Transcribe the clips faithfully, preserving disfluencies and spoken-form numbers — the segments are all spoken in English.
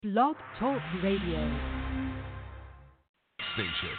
Blog Talk Radio. Station.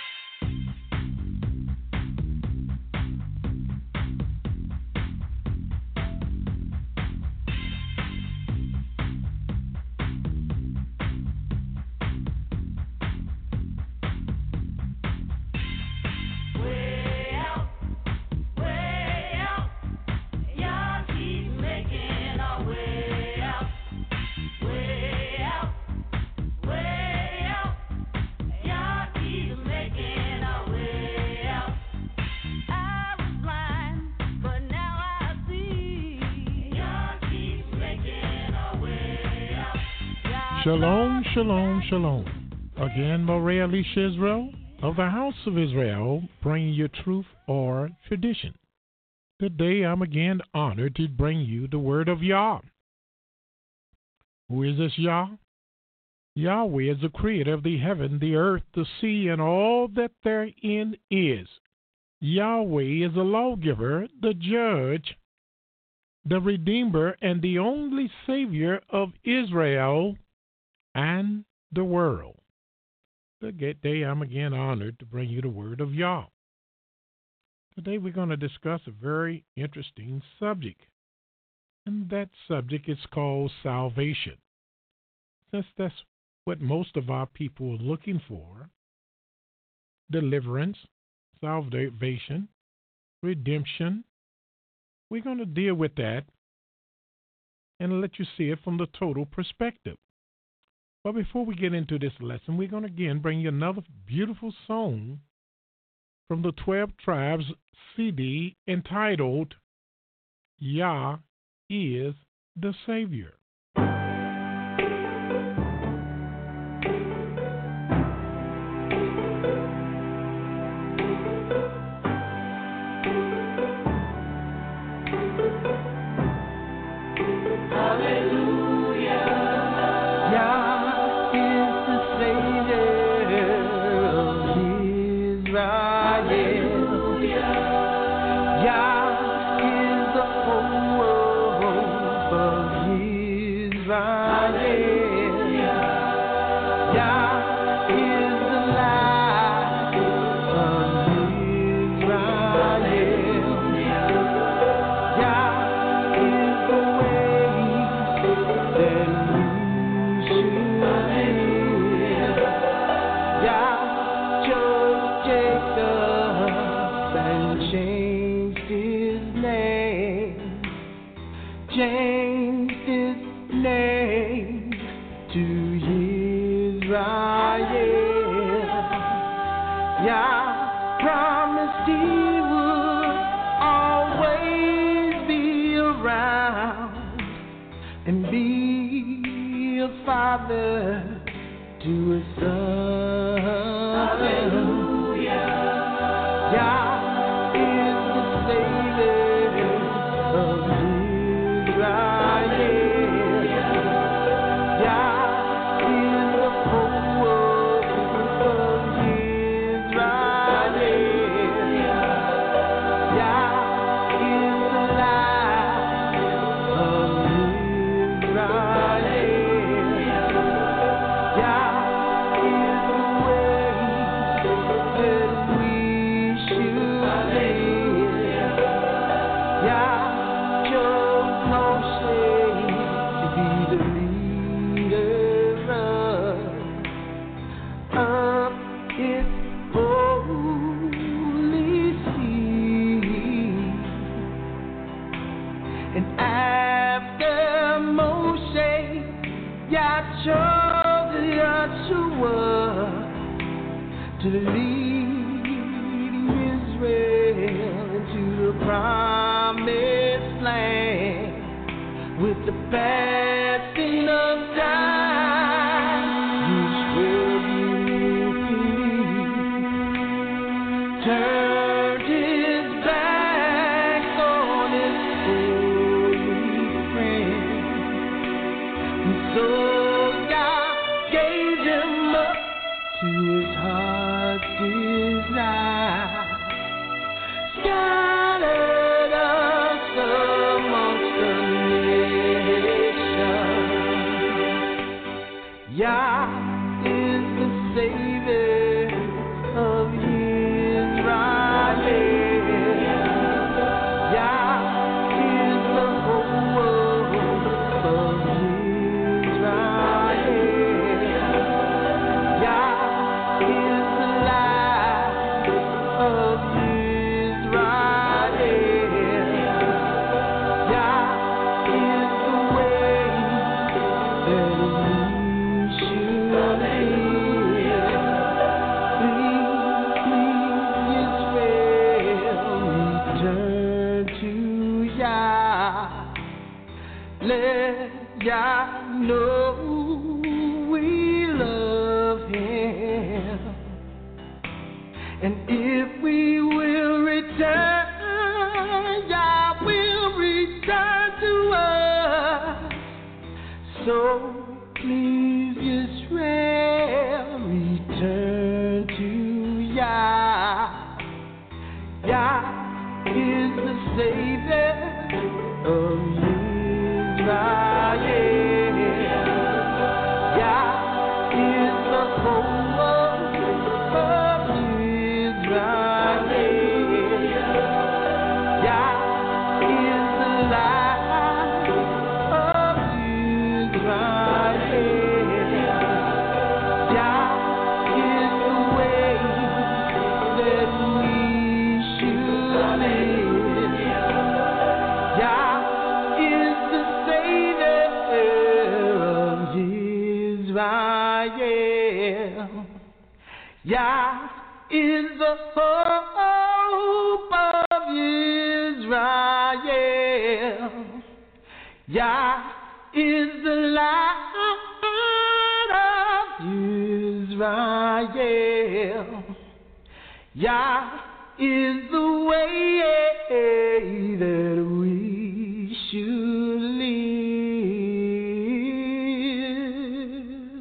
Shalom, shalom, shalom. Again, Moray Alicia Israel of the House of Israel, bringing you truth or tradition. Today, I'm again honored to bring you the word of Yah. Who is this Yah? Yahweh is the creator of the heaven, the earth, the sea, and all that therein is. Yahweh is the lawgiver, the judge, the redeemer, and the only savior of Israel and the world. Today, I'm again honored to bring you the word of Yah. Today, we're going to discuss a very interesting subject, and that subject is called salvation. Since that's what most of our people are looking for, deliverance, salvation, redemption, we're going to deal with that and let you see it from the total perspective. But before we get into this lesson, we're going to again bring you another beautiful song from the twelve Tribes C D entitled, Yah is the Savior. Father to his son. Hallelujah. Yah is the Savior of Israel. Yah is the hope of Israel. Yah is the light of Israel. To lead Israel into the promised land with the passing of time, Israel turned his back on his holy friend, and so God gave him up to his heart's desire, scattered us amongst the nations. Yah is the Savior of Israel. Yah is the hope of Israel. Yah is the light of Israel. Yah is the way that we should live. Please, please, Israel, return to Yah. Let Yah know we love Him. And if we will return, Yah will return to us. So please, Israel, return to Yah. Yah is the Savior of Israel. Yah is the hope of Israel. Yah is the light of Israel. Yah is the way that we should live. Yah is the Savior of Israel. Yah is the hope of Israel. Yah is the light of Israel. Yah is the way that we should live.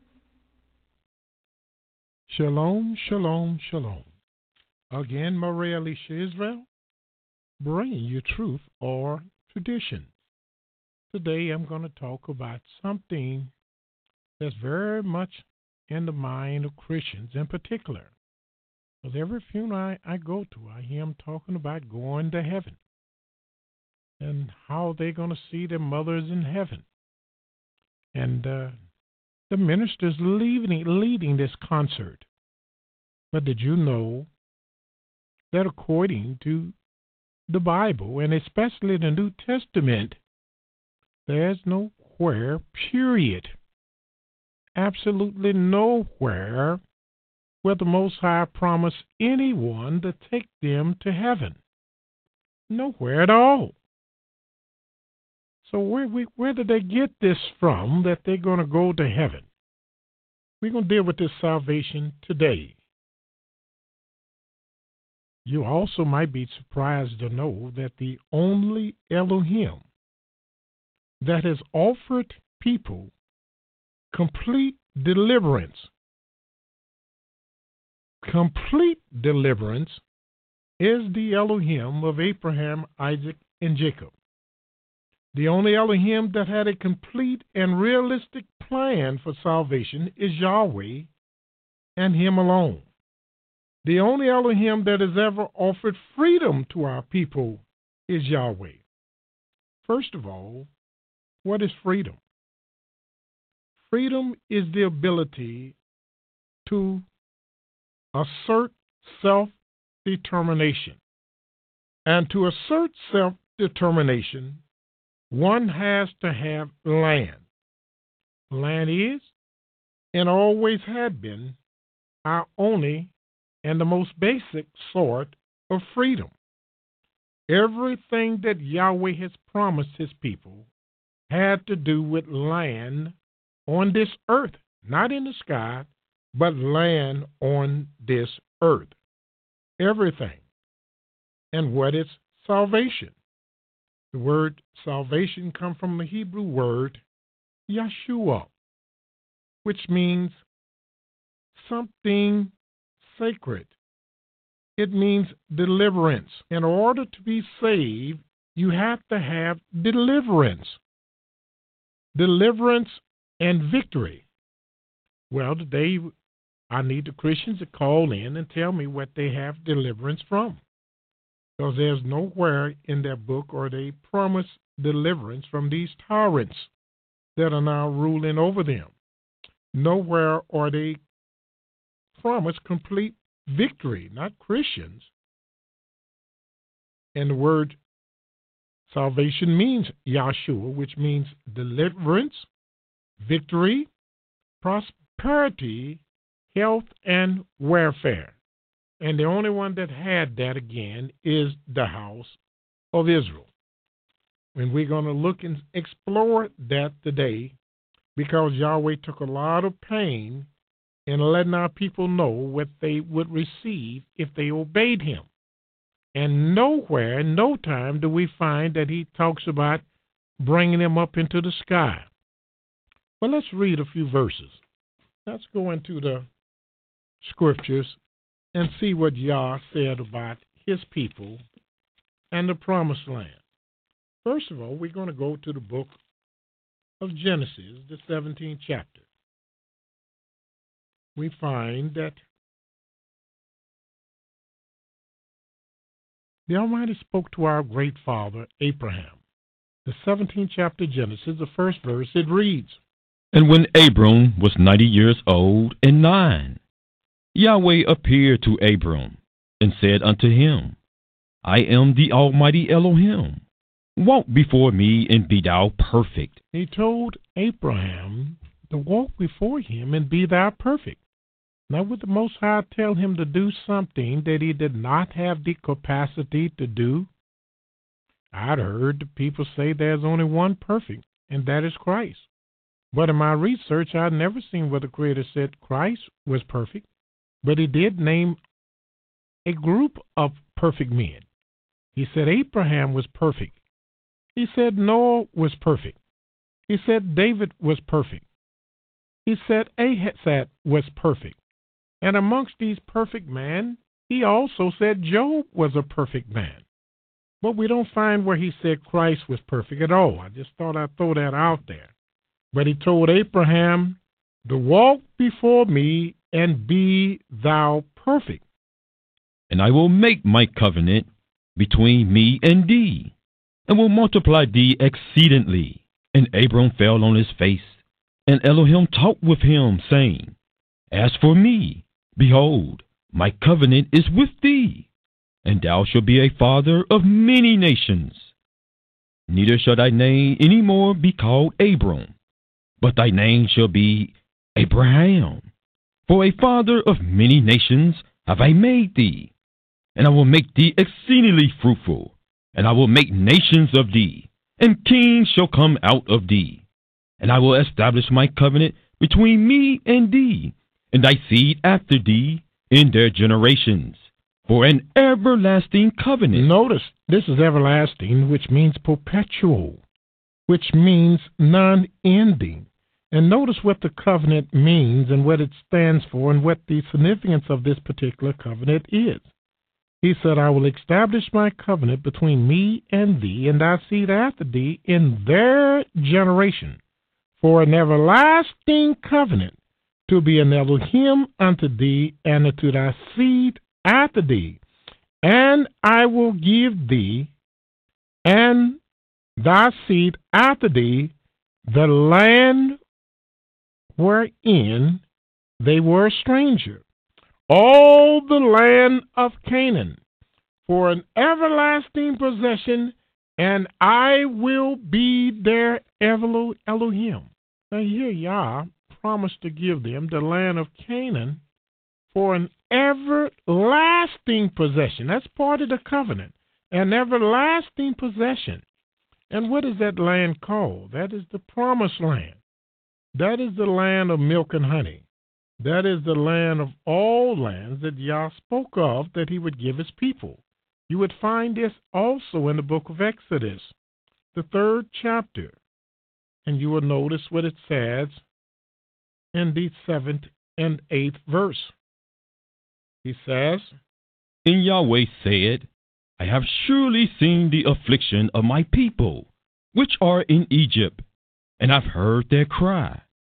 Shalom, shalom, shalom. Again, Maria Alicia Israel, bringing you truth or tradition. Today I'm going to talk about something that's very much in the mind of Christians in particular. Because every funeral I, I go to, I hear them talking about going to heaven and how they're going to see their mothers in heaven. And uh, the minister's leading, leading this concert. But did you know that according to the Bible, and especially the New Testament, there's nowhere, period, absolutely nowhere, where the Most High promised anyone to take them to heaven. Nowhere at all. So where, we, where did they get this from that they're going to go to heaven? We're going to deal with this salvation today. You also might be surprised to know that the only Elohim that has offered people complete deliverance, complete deliverance, is the Elohim of Abraham, Isaac, and Jacob. The only Elohim that had a complete and realistic plan for salvation is Yahweh and Him alone. The only Elohim that has ever offered freedom to our people is Yahweh. First of all, what is freedom? Freedom is the ability to assert self-determination. And to assert self-determination, one has to have land. Land is, and always had been, our only and the most basic sort of freedom. Everything that Yahweh has promised His people had to do with land on this earth, not in the sky, but land on this earth. Everything. And what is salvation? The word salvation comes from the Hebrew word Yeshua, which means something sacred. It means deliverance. In order to be saved, you have to have deliverance. Deliverance and victory. Well, today I need the Christians to call in and tell me what they have deliverance from. Because there's nowhere in their book or they promise deliverance from these tyrants that are now ruling over them. Nowhere are they promise complete victory, not Christians. And the word salvation means Yahshua, which means deliverance, victory, prosperity, health, and welfare. And the only one that had that again is the house of Israel. And we're going to look and explore that today because Yahweh took a lot of pain in letting our people know what they would receive if they obeyed him. And nowhere, no time do we find that he talks about bringing them up into the sky. Well, let's read a few verses. Let's go into the scriptures and see what Yah said about his people and the promised land. First of all, we're going to go to the book of Genesis, the seventeenth chapter. We find that the Almighty spoke to our great father, Abraham. The seventeenth chapter of Genesis, the first verse, it reads, And when Abram was ninety years old and nine, Yahweh appeared to Abram and said unto him, I am the Almighty Elohim. Walk before me and be thou perfect. He told Abraham to walk before him and be thou perfect. Now, would the Most High tell him to do something that he did not have the capacity to do? I'd heard people say there's only one perfect, and that is Christ. But in my research, I'd never seen where the Creator said Christ was perfect, but he did name a group of perfect men. He said Abraham was perfect. He said Noah was perfect. He said David was perfect. He said Ahaz was perfect. And amongst these perfect men, he also said Job was a perfect man. But we don't find where he said Christ was perfect at all. I just thought I'd throw that out there. But he told Abraham to walk before me and be thou perfect. And I will make my covenant between me and thee, and will multiply thee exceedingly. And Abram fell on his face, and Elohim talked with him, saying, As for me, behold, my covenant is with thee, and thou shalt be a father of many nations. Neither shall thy name any more be called Abram, but thy name shall be Abraham. For a father of many nations have I made thee, and I will make thee exceedingly fruitful, and I will make nations of thee, and kings shall come out of thee. And I will establish my covenant between me and thee, and thy seed after thee in their generations, for an everlasting covenant. Notice, this is everlasting, which means perpetual, which means non-ending. And notice what the covenant means and what it stands for and what the significance of this particular covenant is. He said, I will establish my covenant between me and thee and thy seed after thee in their generation, for an everlasting covenant, to be an Elohim unto thee and unto thy seed after thee. And I will give thee and thy seed after thee the land wherein they were a stranger, all the land of Canaan, for an everlasting possession, and I will be their Elohim. Now here Yah promised to give them the land of Canaan for an everlasting possession. That's part of the covenant, an everlasting possession. And what is that land called? That is the promised land. That is the land of milk and honey. That is the land of all lands that Yah spoke of that he would give his people. You would find this also in the book of Exodus, the third chapter. And you will notice what it says in the seventh and eighth verse. He says, And Yahweh said, I have surely seen the affliction of my people, which are in Egypt, and I've heard their cry,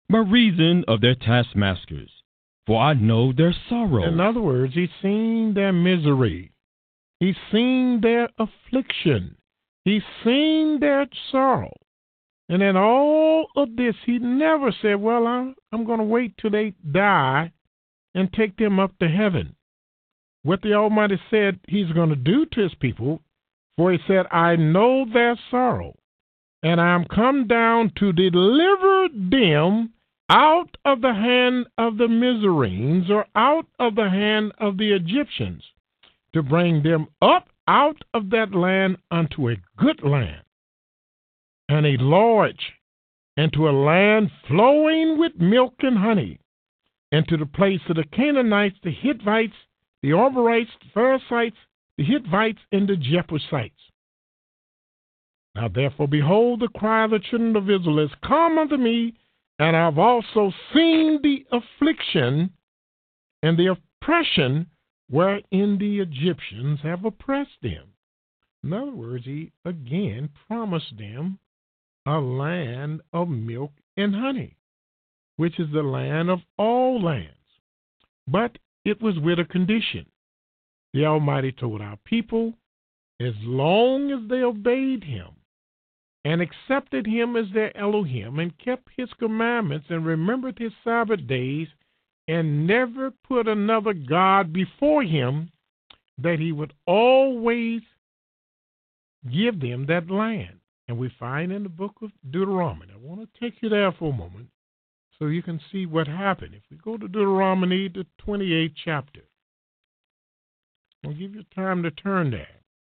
by reason of their taskmasters, for I know their sorrow. In other words, he's seen their misery. He's seen their affliction. He's seen their sorrow. And in all of this, he never said, well, I'm, I'm going to wait till they die and take them up to heaven. What the Almighty said he's going to do to his people, for he said, I know their sorrow, and I am come down to deliver them out of the hand of the Miserines, or out of the hand of the Egyptians, to bring them up out of that land unto a good land, and a large, and to a land flowing with milk and honey, and to the place of the Canaanites, the Hittites, the Amorites, the Perizzites, the Hittites, and the Jebusites. Now therefore, behold, the cry of the children of Israel is, come unto me, and I've also seen the affliction and the oppression wherein the Egyptians have oppressed them. In other words, he again promised them a land of milk and honey, which is the land of all lands. But it was with a condition. The Almighty told our people, as long as they obeyed him and accepted him as their Elohim and kept his commandments and remembered his Sabbath days and never put another God before him, that he would always give them that land. And we find in the book of Deuteronomy. I want to take you there for a moment so you can see what happened. If we go to Deuteronomy, the twenty-eighth chapter, I'll give you time to turn there.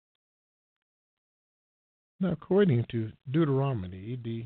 Now, according to Deuteronomy, the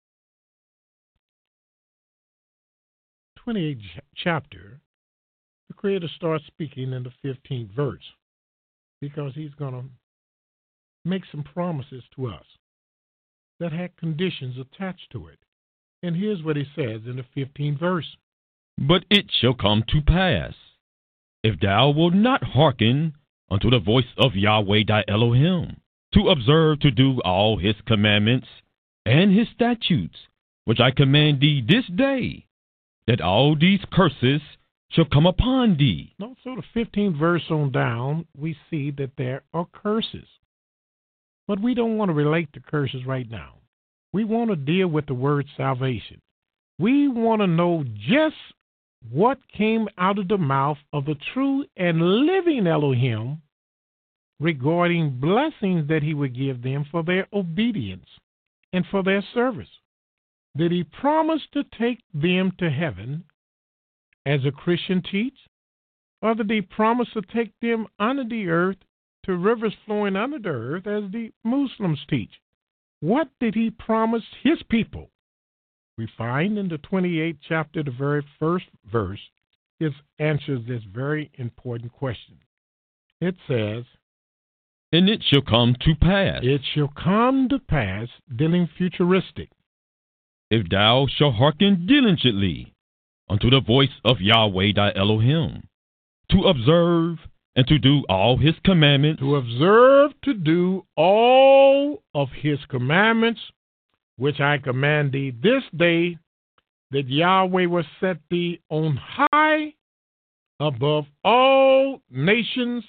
twenty-eighth chapter, the Creator starts speaking in the fifteenth verse, because he's going to make some promises to us that had conditions attached to it. And here's what he says in the fifteenth verse. But it shall come to pass, if thou wilt not hearken unto the voice of Yahweh thy Elohim, to observe to do all his commandments and his statutes, which I command thee this day, that all these curses shall come upon thee. No, so the fifteenth verse on down, we see that there are curses. But we don't want to relate to curses right now. We want to deal with the word salvation. We want to know just what came out of the mouth of the true and living Elohim regarding blessings that he would give them for their obedience and for their service. Did he promise to take them to heaven, as a Christian teach? Or did he promise to take them under the earth to rivers flowing under the earth, as the Muslims teach? What did he promise his people? We find in the twenty-eighth chapter, the very first verse, it answers this very important question. It says, And it shall come to pass. It shall come to pass, dealing futuristic. If thou shalt hearken diligently unto the voice of Yahweh thy Elohim, to observe and to do all his commandments. To observe to do all of his commandments, which I command thee this day, that Yahweh will set thee on high above all nations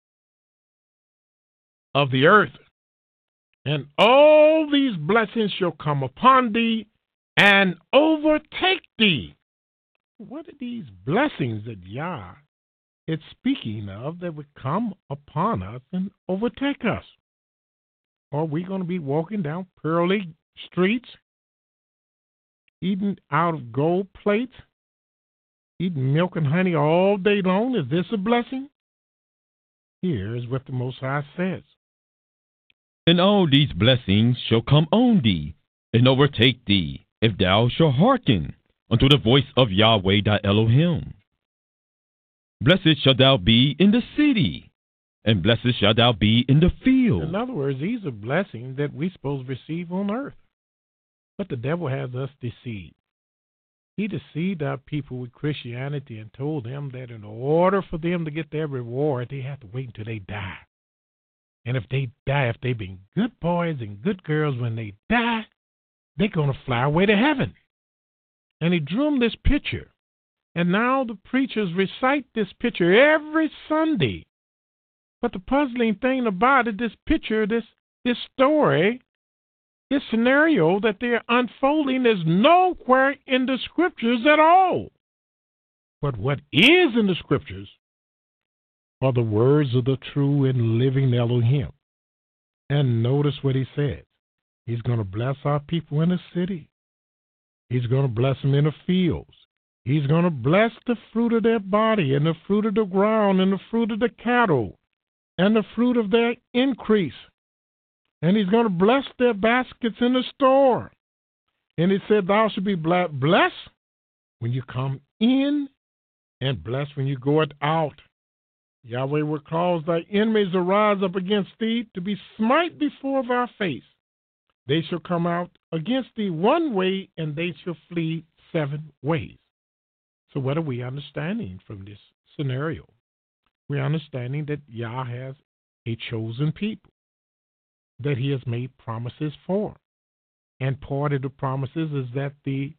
of the earth. And all these blessings shall come upon thee and overtake thee. What are these blessings that Yah is speaking of that would come upon us and overtake us? Are we going to be walking down pearly streets, eating out of gold plates, eating milk and honey all day long? Is this a blessing? Here is what the Most High says. And all these blessings shall come on thee and overtake thee, if thou shalt hearken unto the voice of Yahweh thy Elohim. Blessed shalt thou be in the city, and blessed shalt thou be in the field. In other words, these are blessings that we're supposed to receive on earth. But the devil has us deceived. He deceived our people with Christianity and told them that in order for them to get their reward, they have to wait until they die. And if they die, if they've been good boys and good girls when they die, they're going to fly away to heaven. And he drew him this picture. And now the preachers recite this picture every Sunday. But the puzzling thing about it, this picture, this, this story, this scenario that they're unfolding is nowhere in the scriptures at all. But what is in the scriptures are the words of the true and living Elohim. And notice what he says. He's going to bless our people in the city. He's going to bless them in the fields. He's going to bless the fruit of their body and the fruit of the ground and the fruit of the cattle and the fruit of their increase. And he's going to bless their baskets in the store. And he said, thou shalt be blessed when you come in and blessed when you go out. Yahweh will cause thy enemies to rise up against thee to be smite before thy face. They shall come out against thee one way, and they shall flee seven ways. So what are we understanding from this scenario? We're understanding that Yah has a chosen people that he has made promises for. And part of the promises is that the,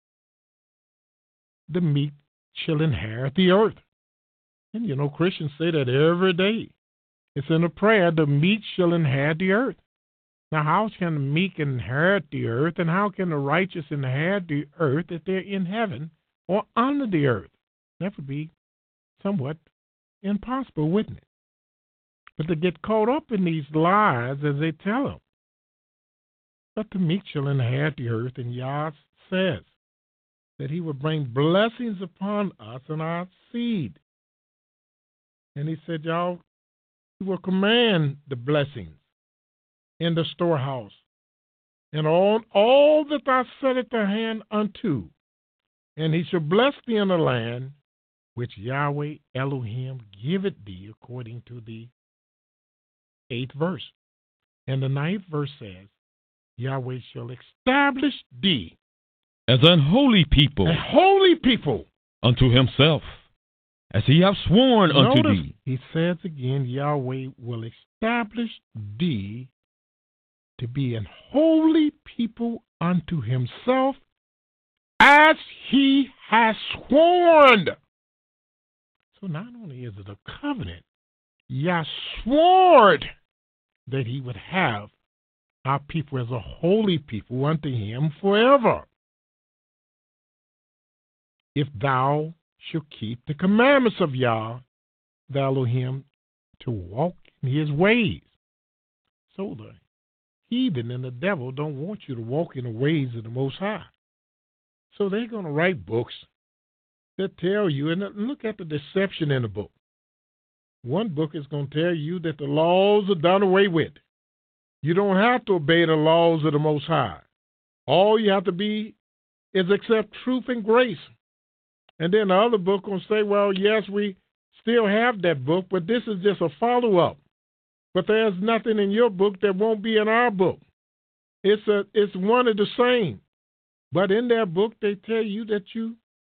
the meek shall inherit the earth. And you know, Christians say that every day. It's in a prayer, the meek shall inherit the earth. Now, how can the meek inherit the earth, and how can the righteous inherit the earth if they're in heaven or under the earth? That would be somewhat impossible, wouldn't it? But they get caught up in these lies as they tell them. But the meek shall inherit the earth, and Yah says that he will bring blessings upon us and our seed. And he said, y'all, he will command the blessings in the storehouse, and on all that thou settest thy hand unto, and he shall bless thee in the land which Yahweh Elohim giveth thee, according to the eighth verse. And the ninth verse says, Yahweh shall establish thee as an holy people, a holy people unto himself, as he hath sworn unto Notice, thee. He says again, Yahweh will establish thee to be an holy people unto himself, as he has sworn. So not only is it a covenant, Yah swore that he would have our people as a holy people unto him forever. If thou shalt keep the commandments of Yah, the Elohim, to walk in his ways. So the heathen and the devil don't want you to walk in the ways of the Most High. So they're going to write books that tell you, and look at the deception in the book. One book is going to tell you that the laws are done away with. You don't have to obey the laws of the Most High. All you have to be is accept truth and grace. And then the other book will say, well, yes, we still have that book, but this is just a follow-up. But there's nothing in your book that won't be in our book. It's a, it's one of the same. But in their book, they tell you that you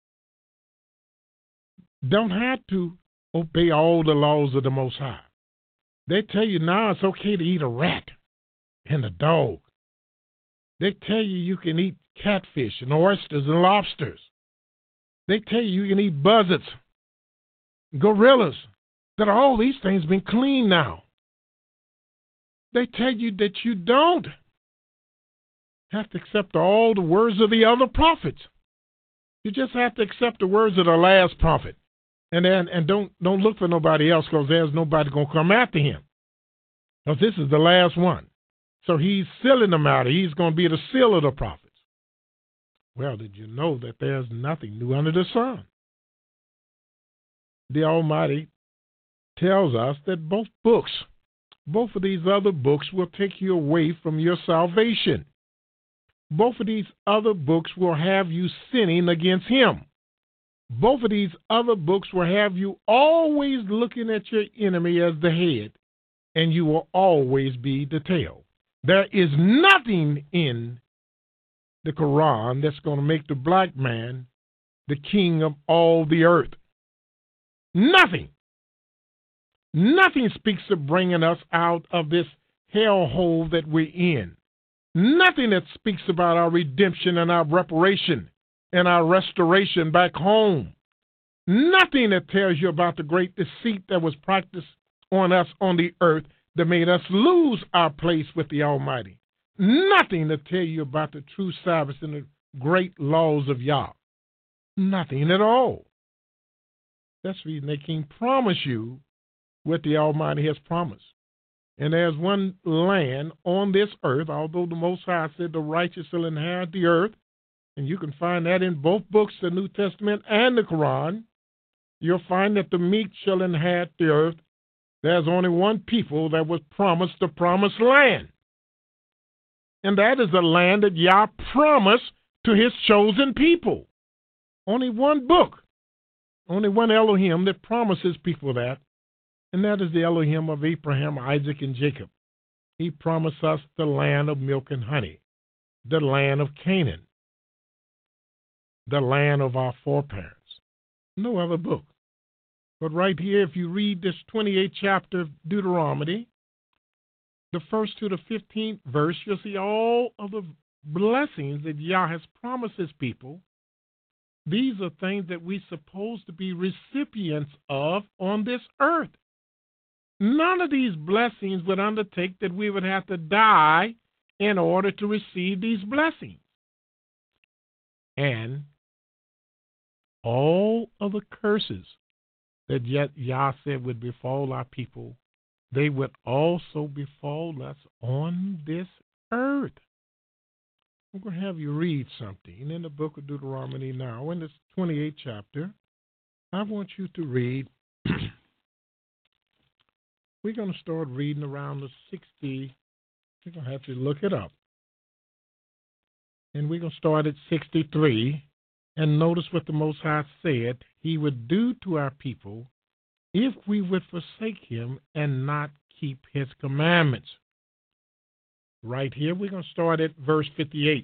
don't have to obey all the laws of the Most High. They tell you now it's okay to eat a rat and a dog. They tell you you can eat catfish and oysters and lobsters. They tell you you can eat buzzards, gorillas, that all these things been clean now. They tell you that you don't have to accept all the words of the other prophets. You just have to accept the words of the last prophet. And then and don't don't look for nobody else, because there's nobody going to come after him. Because this is the last one. So he's sealing them out. He's going to be the seal of the prophets. Well, did you know that there's nothing new under the sun? The Almighty tells us that both books, both of these other books will take you away from your salvation. Both of these other books will have you sinning against him. Both of these other books will have you always looking at your enemy as the head, and you will always be the tail. There is nothing in the Quran that's going to make the black man the king of all the earth. Nothing. Nothing speaks of bringing us out of this hellhole that we're in. Nothing that speaks about our redemption and our reparation. and our restoration back home. Nothing that tells you about the great deceit that was practiced on us on the earth that made us lose our place with the Almighty. Nothing to tell you about the true Sabbath and the great laws of Yah. Nothing at all. That's the reason they can't promise you what the Almighty has promised. And there's one land on this earth, although the Most High said the righteous shall inherit the earth, and you can find that in both books, the New Testament and the Quran. You'll find that the meek shall inherit the earth. There's only one people that was promised the promised land. And that is the land that Yah promised to his chosen people. Only one book, only one Elohim that promises people that, and that is the Elohim of Abraham, Isaac, and Jacob. He promised us the land of milk and honey, the land of Canaan, the land of our foreparents. No other book. But right here, if you read this twenty-eighth chapter of Deuteronomy, the first to the fifteenth verse, you'll see all of the blessings that Yah has promised his people. These are things that we're supposed to be recipients of on this earth. None of these blessings would undertake that we would have to die in order to receive these blessings. And all of the curses that yet Yah said would befall our people, they would also befall us on this earth. I'm going to have you read something in the book of Deuteronomy now, in this twenty-eighth chapter. I want you to read. We're going to start reading around the sixty. We're going to have to look it up. And we're going to start at sixty-three. And notice what the Most High said he would do to our people if we would forsake him and not keep his commandments. Right here, we're going to start at verse fifty-eight.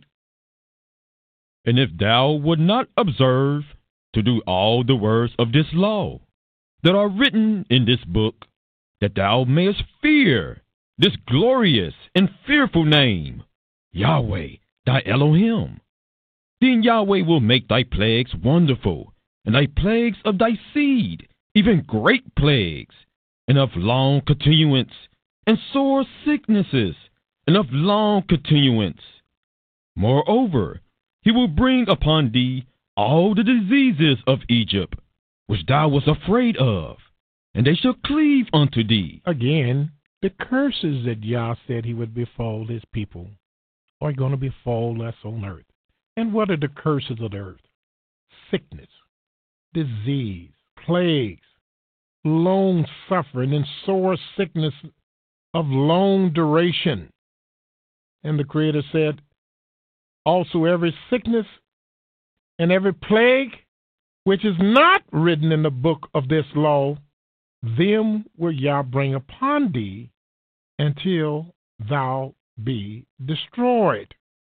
And if thou would not observe to do all the words of this law that are written in this book, that thou mayest fear this glorious and fearful name, Yahweh, thy Elohim, then Yahweh will make thy plagues wonderful, and thy plagues of thy seed, even great plagues, and of long continuance, and sore sicknesses, and of long continuance. Moreover, he will bring upon thee all the diseases of Egypt, which thou wast afraid of, and they shall cleave unto thee. Again, the curses that Yah said he would befall his people are going to befall us on earth. And what are the curses of the earth? Sickness, disease, plagues, long suffering, and sore sickness of long duration. And the Creator said, also every sickness and every plague which is not written in the book of this law, them will Yah bring upon thee until thou be destroyed.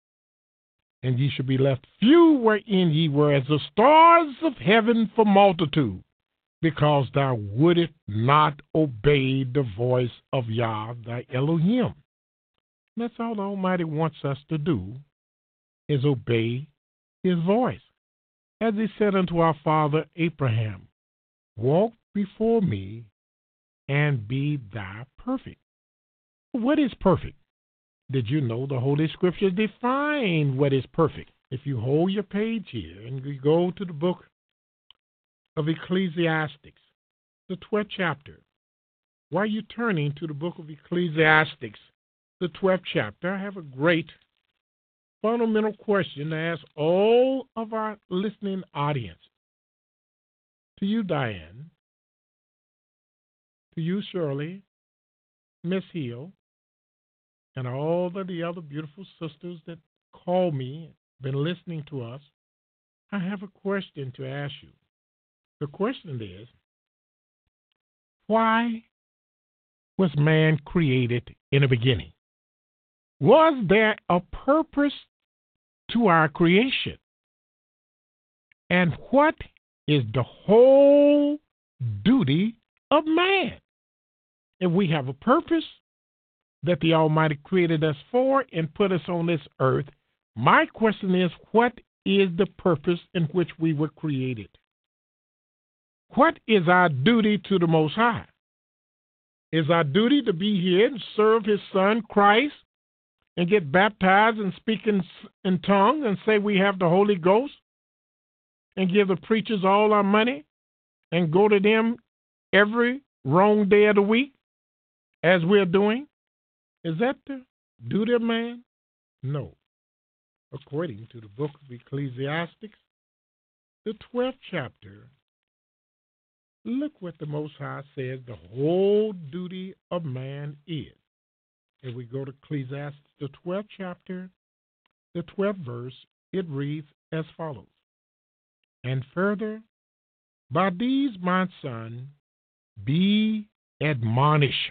And ye shall be left few wherein ye were as the stars of heaven for multitude, because thou wouldest not obey the voice of Yah thy Elohim. That's all the Almighty wants us to do, is obey his voice. As he said unto our father Abraham, walk before me and be thou perfect. What is perfect? Did you know the Holy Scriptures define what is perfect? If you hold your page here and you go to the book of Ecclesiastes, the twelfth chapter, while you're turning to the book of Ecclesiastes, the twelfth chapter, I have a great fundamental question to ask all of our listening audience. To you, Diane, to you, Shirley, Miss Hill, and all of the other beautiful sisters that call me, been listening to us, I have a question to ask you. The question is, why was man created in the beginning? Was there a purpose to our creation? And what is the whole duty of man? If we have a purpose that the Almighty created us for and put us on this earth, my question is, what is the purpose in which we were created? What is our duty to the Most High? Is our duty to be here and serve His Son, Christ, and get baptized and speak in, in tongues and say we have the Holy Ghost and give the preachers all our money and go to them every wrong day of the week as we're doing? Is that the duty of man? No. According to the book of Ecclesiastes, the twelfth chapter, look what the Most High says the whole duty of man is. If we go to Ecclesiastes, the twelfth chapter, the twelfth verse, it reads as follows. And further, by these, my son, be admonished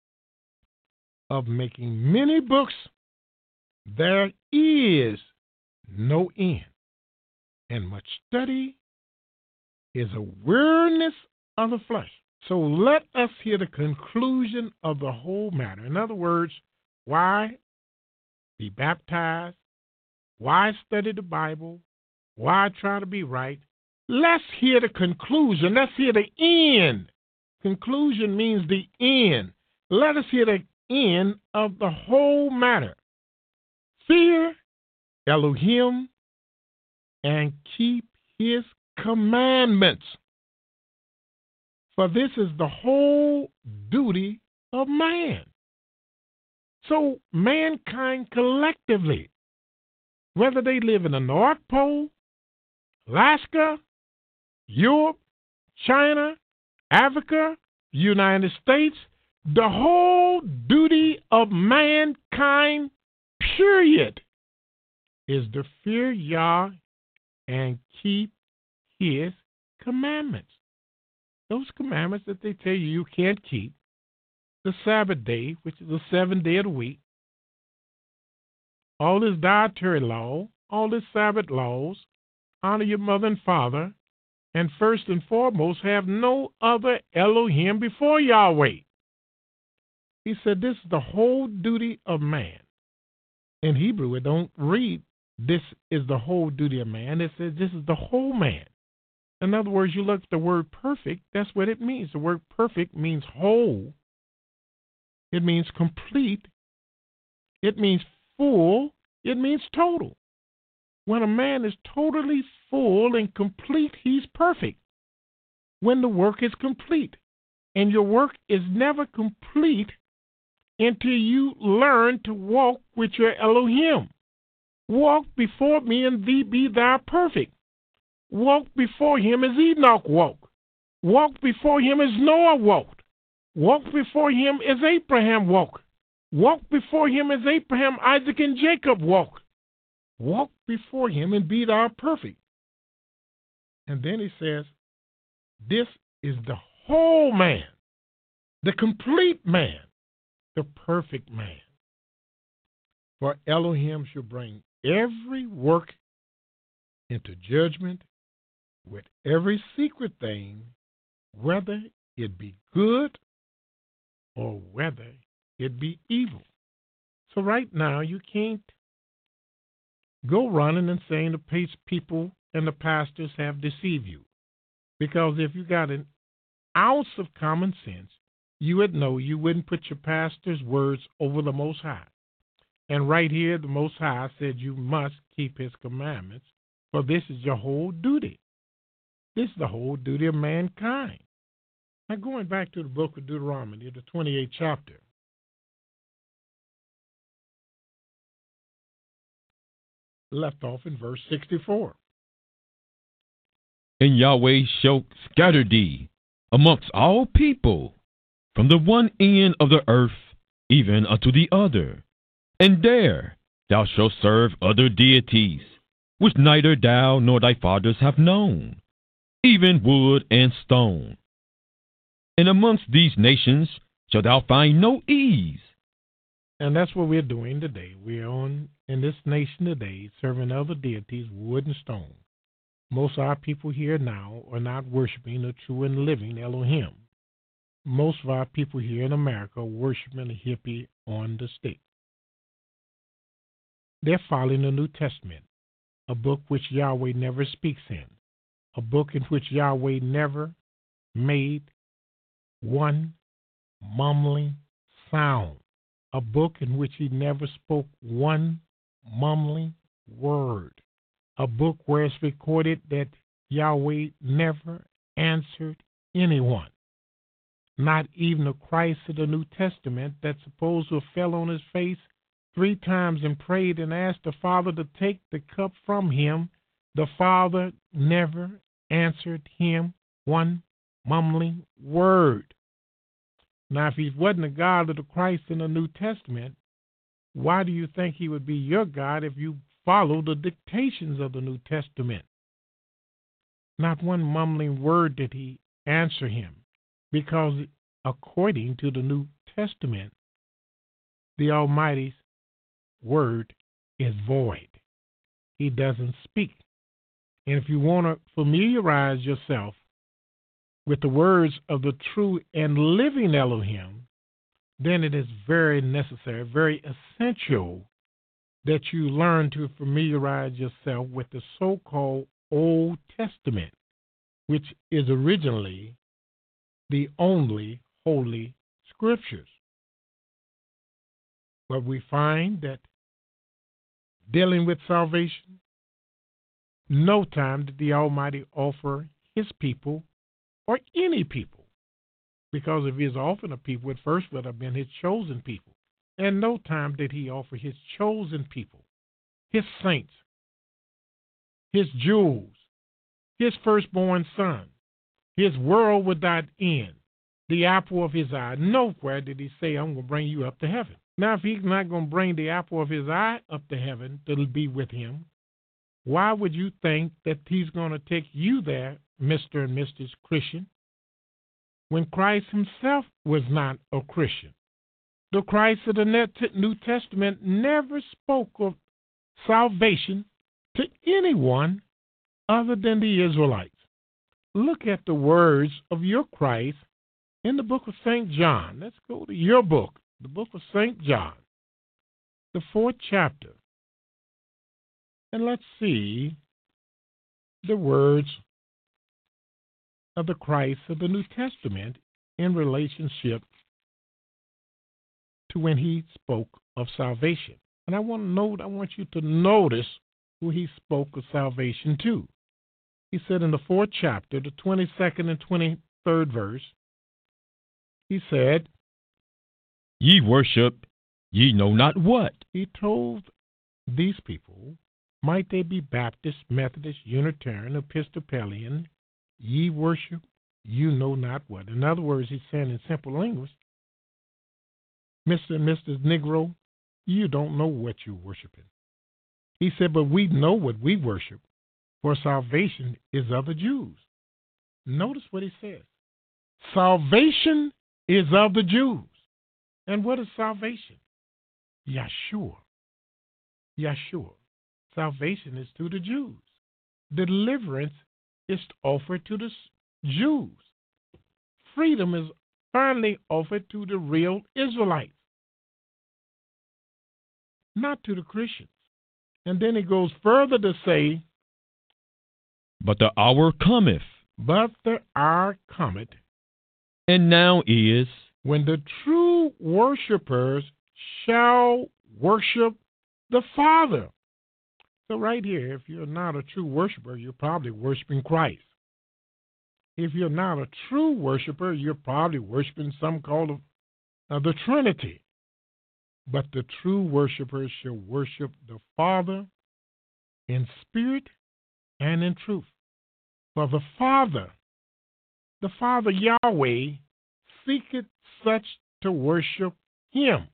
of making many books, there is no end, and much study is a weariness of the flesh. So let us hear the conclusion of the whole matter. In other words, why be baptized? Why study the Bible? Why try to be right? Let's hear the conclusion. Let's hear the end. Conclusion means the end. Let us hear the end of the whole matter. Fear Elohim and keep His commandments. For this is the whole duty of man. So mankind collectively, whether they live in the North Pole, Alaska, Europe, China, Africa, United States, the whole duty of mankind, period, is to fear Yah and keep His commandments. Those commandments that they tell you you can't keep, the Sabbath day, which is the seventh day of the week, all this dietary law, all this Sabbath laws, honor your mother and father, and first and foremost, have no other Elohim before Yahweh. He said this is the whole duty of man. In Hebrew, it don't read this is the whole duty of man. It says this is the whole man. In other words, you look at the word perfect, that's what it means. The word perfect means whole. It means complete. It means full. It means total. When a man is totally full and complete, he's perfect. When the work is complete. And your work is never complete until you learn to walk with your Elohim. Walk before me and thee be thou perfect. Walk before him as Enoch walked. Walk before him as Noah walked. Walk before him as Abraham walked. Walk before him as Abraham, Isaac, and Jacob walked. Walk before him and be thou perfect. And then he says, this is the whole man, the complete man, the perfect man. For Elohim shall bring every work into judgment with every secret thing, whether it be good or whether it be evil. So right now you can't go running and saying the pace people and the pastors have deceived you. Because if you got an ounce of common sense, you would know you wouldn't put your pastor's words over the Most High. And right here, the Most High said you must keep His commandments, for this is your whole duty. This is the whole duty of mankind. Now, going back to the book of Deuteronomy, the twenty-eighth chapter. Left off in verse sixty-four. And Yahweh shall scatter thee amongst all people, from the one end of the earth even unto the other. And there thou shalt serve other deities, which neither thou nor thy fathers have known, even wood and stone. And amongst these nations shalt thou find no ease. And that's what we're doing today. We're on in this nation today serving other deities, wood and stone. Most of our people here now are not worshiping the true and living Elohim. Most of our people here in America are worshiping a hippie on the stick. They're following the New Testament. a book which Yahweh never speaks in, a book in which Yahweh never made one mumbling sound, a book in which he never spoke one mumbling word, a book where it's recorded that Yahweh never answered anyone, not even the Christ of the New Testament that supposed to have fell on his face three times and prayed and asked the Father to take the cup from him. The Father never answered him one mumbling word. Now, if he wasn't the God of the Christ in the New Testament, why do you think he would be your God if you follow the dictations of the New Testament? Not one mumbling word did he answer him, because according to the New Testament, the Almighty's word is void. He doesn't speak. And if you want to familiarize yourself with the words of the true and living Elohim, then it is very necessary, very essential that you learn to familiarize yourself with the so-called Old Testament, which is originally the only holy scriptures. But we find that dealing with salvation, no time did the Almighty offer his people or any people, because if he is offering a people, it first would have been his chosen people. And no time did he offer his chosen people, his saints, his jewels, his firstborn son, his world without end, the apple of his eye. Nowhere did he say, I'm going to bring you up to heaven. Now, if he's not going to bring the apple of his eye up to heaven to be with him, why would you think that he's going to take you there, Mister and Missus Christian, when Christ himself was not a Christian? The Christ of the New Testament never spoke of salvation to anyone other than the Israelites. Look at the words of your Christ in the book of Saint John. Let's go to your book, the book of Saint John, the fourth chapter. And let's see the words of the Christ of the New Testament in relationship to when he spoke of salvation. And I want to note, I want you to notice who he spoke of salvation to. He said in the fourth chapter, the twenty-second and twenty-third verse, he said, Ye worship, ye know not what. He told these people, might they be Baptist, Methodist, Unitarian, Episcopalian, ye worship, you know not what. In other words, he's saying in simple English, Mister and Missus Negro, you don't know what you're worshiping. He said, but we know what we worship, for salvation is of the Jews. Notice what he says. Salvation is of the Jews. And what is salvation? Yeshua. Yeshua. Salvation is to the Jews. Deliverance is offered to the Jews. Freedom is finally offered to the real Israelites, not to the Christians. And then he goes further to say, But the hour cometh, but the hour cometh, and now is, when the true worshipers shall worship the Father. So right here, if you're not a true worshiper, you're probably worshiping Christ. If you're not a true worshiper, you're probably worshiping some called uh, the Trinity. But the true worshipers shall worship the Father in spirit and in truth. For the Father, the Father Yahweh, seeketh such to worship him.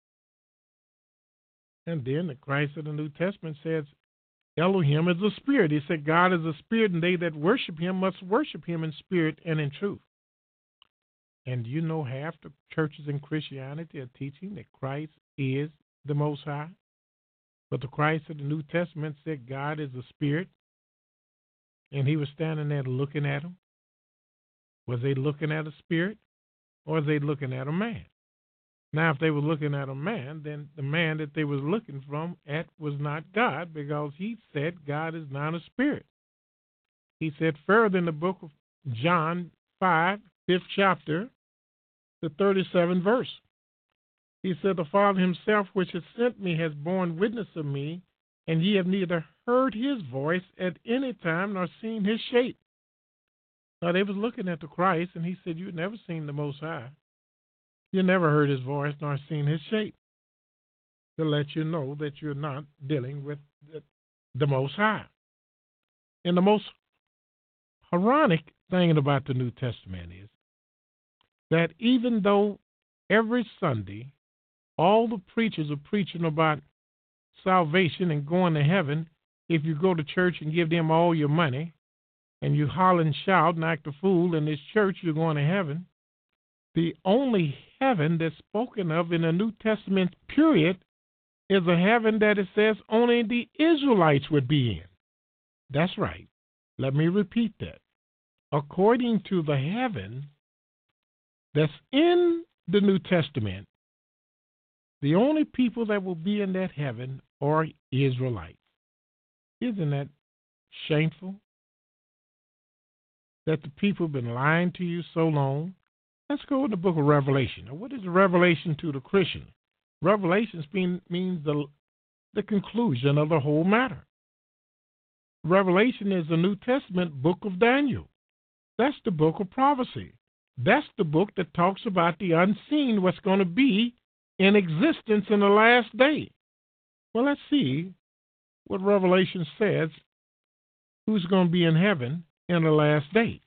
And then the Christ of the New Testament says, Elohim is a spirit. He said, God is a spirit, and they that worship him must worship him in spirit and in truth. And you know half the churches in Christianity are teaching that Christ is the Most High. But the Christ of the New Testament said God is a spirit, and he was standing there looking at him. Was they looking at a spirit, or was they looking at a man? Now, if they were looking at a man, then the man that they was looking from at was not God, because he said God is not a spirit. He said further in the book of John five, fifth chapter, the thirty-seventh verse. He said, the Father himself which has sent me has borne witness of me, and ye have neither heard his voice at any time nor seen his shape. Now, they was looking at the Christ, and he said, you've never seen the Most High. You never heard his voice nor seen his shape, to let you know that you're not dealing with the, the Most High. And the most ironic thing about the New Testament is that even though every Sunday all the preachers are preaching about salvation and going to heaven, if you go to church and give them all your money and you holler and shout and act a fool in this church, you're going to heaven. The only heaven that's spoken of in the New Testament period is a heaven that it says only the Israelites would be in. That's right. Let me repeat that. According to the heaven that's in the New Testament, the only people that will be in that heaven are Israelites. Isn't that shameful? That the people have been lying to you so long? Let's go in the book of Revelation. Now, what is Revelation to the Christian? Revelation means the, the conclusion of the whole matter. Revelation is the New Testament book of Daniel. That's the book of prophecy. That's the book that talks about the unseen, what's going to be in existence in the last day. Well, let's see what Revelation says, who's going to be in heaven in the last day.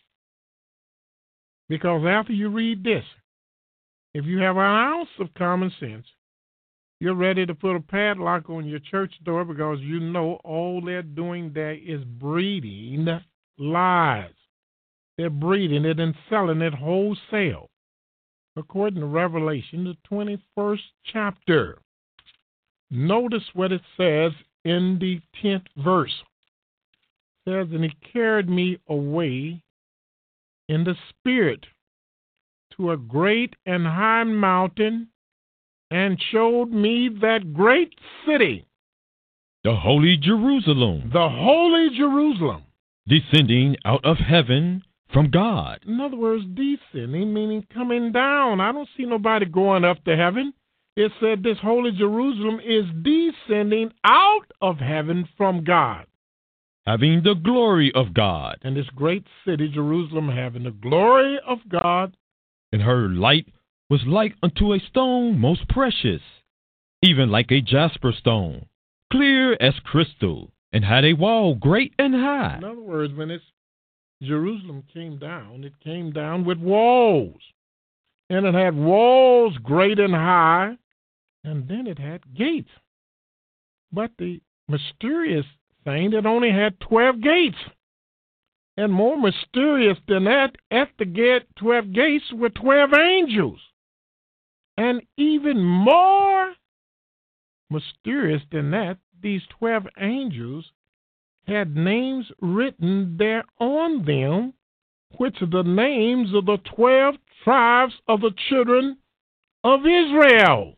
Because after you read this, if you have an ounce of common sense, you're ready to put a padlock on your church door, because you know all they're doing there is breeding lies. They're breeding it and selling it wholesale. According to Revelation, the twenty-first chapter, notice what it says in the tenth verse. It says, and he carried me away in the spirit to a great and high mountain, and showed me that great city, the holy Jerusalem, the holy Jerusalem, descending out of heaven from God. In other words, descending, meaning coming down. I don't see nobody going up to heaven. It said this holy Jerusalem is descending out of heaven from God, having the glory of God. And this great city, Jerusalem, having the glory of God. And her light was like unto a stone most precious, even like a jasper stone, clear as crystal, and had a wall great and high. In other words, when it's Jerusalem came down, it came down with walls. And it had walls great and high, and then it had gates. But the mysterious thing, it only had twelve gates. And more mysterious than that, at the gate, twelve gates were twelve angels. And even more mysterious than that, these twelve angels had names written there on them, which are the names of the twelve tribes of the children of Israel.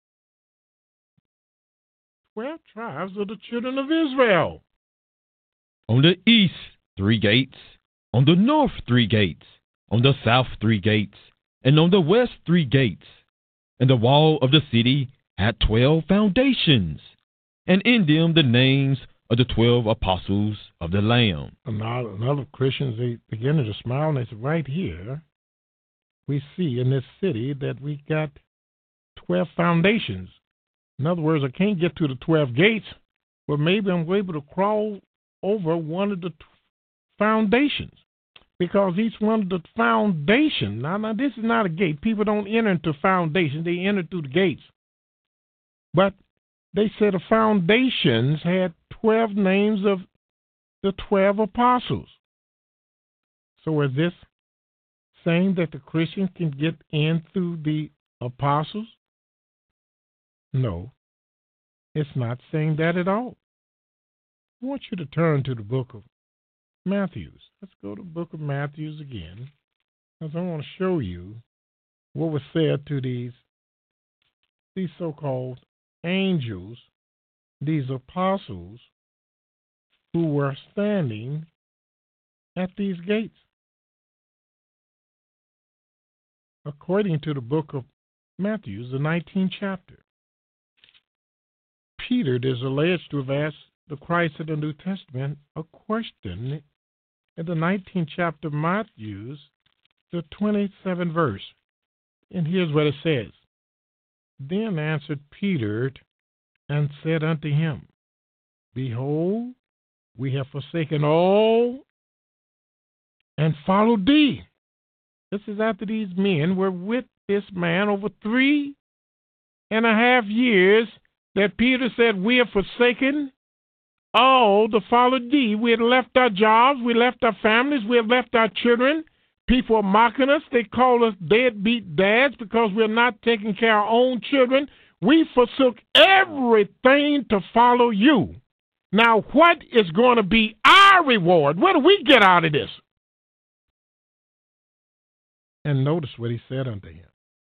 Twelve tribes of the children of Israel. On the east, three gates. On the north, three gates. On the south, three gates. And on the west, three gates. And the wall of the city had twelve foundations, and in them the names of the twelve apostles of the Lamb. And now, other Christians, they begin to smile, and they say, right here, we see in this city that we got twelve foundations. In other words, I can't get to the twelve gates, but maybe I'm able to crawl over one of the t- foundations. Because each one of the foundations, now, now this is not a gate. People don't enter into foundations. They enter through the gates. But they said the foundations had twelve names of the twelve apostles. So is this saying that the Christian can get in through the apostles? No, it's not saying that at all. I want you to turn to the book of Matthew. Let's go to the book of Matthew again, because I want to show you what was said to these these so-called angels, these apostles who were standing at these gates. According to the book of Matthew, the nineteenth chapter, Peter is alleged to have asked the Christ of the New Testament a question in the nineteenth chapter of Matthew, the twenty-seventh verse. And here's what it says. Then answered Peter and said unto him, Behold, we have forsaken all and followed thee. This is after these men were with this man over three and a half years that Peter said, we have forsaken all to follow thee. We had left our jobs, we left our families, we have left our children. People are mocking us. They call us deadbeat dads because we're not taking care of our own children. We forsook everything to follow you. Now, what is going to be our reward? What do we get out of this? And notice what he said unto him.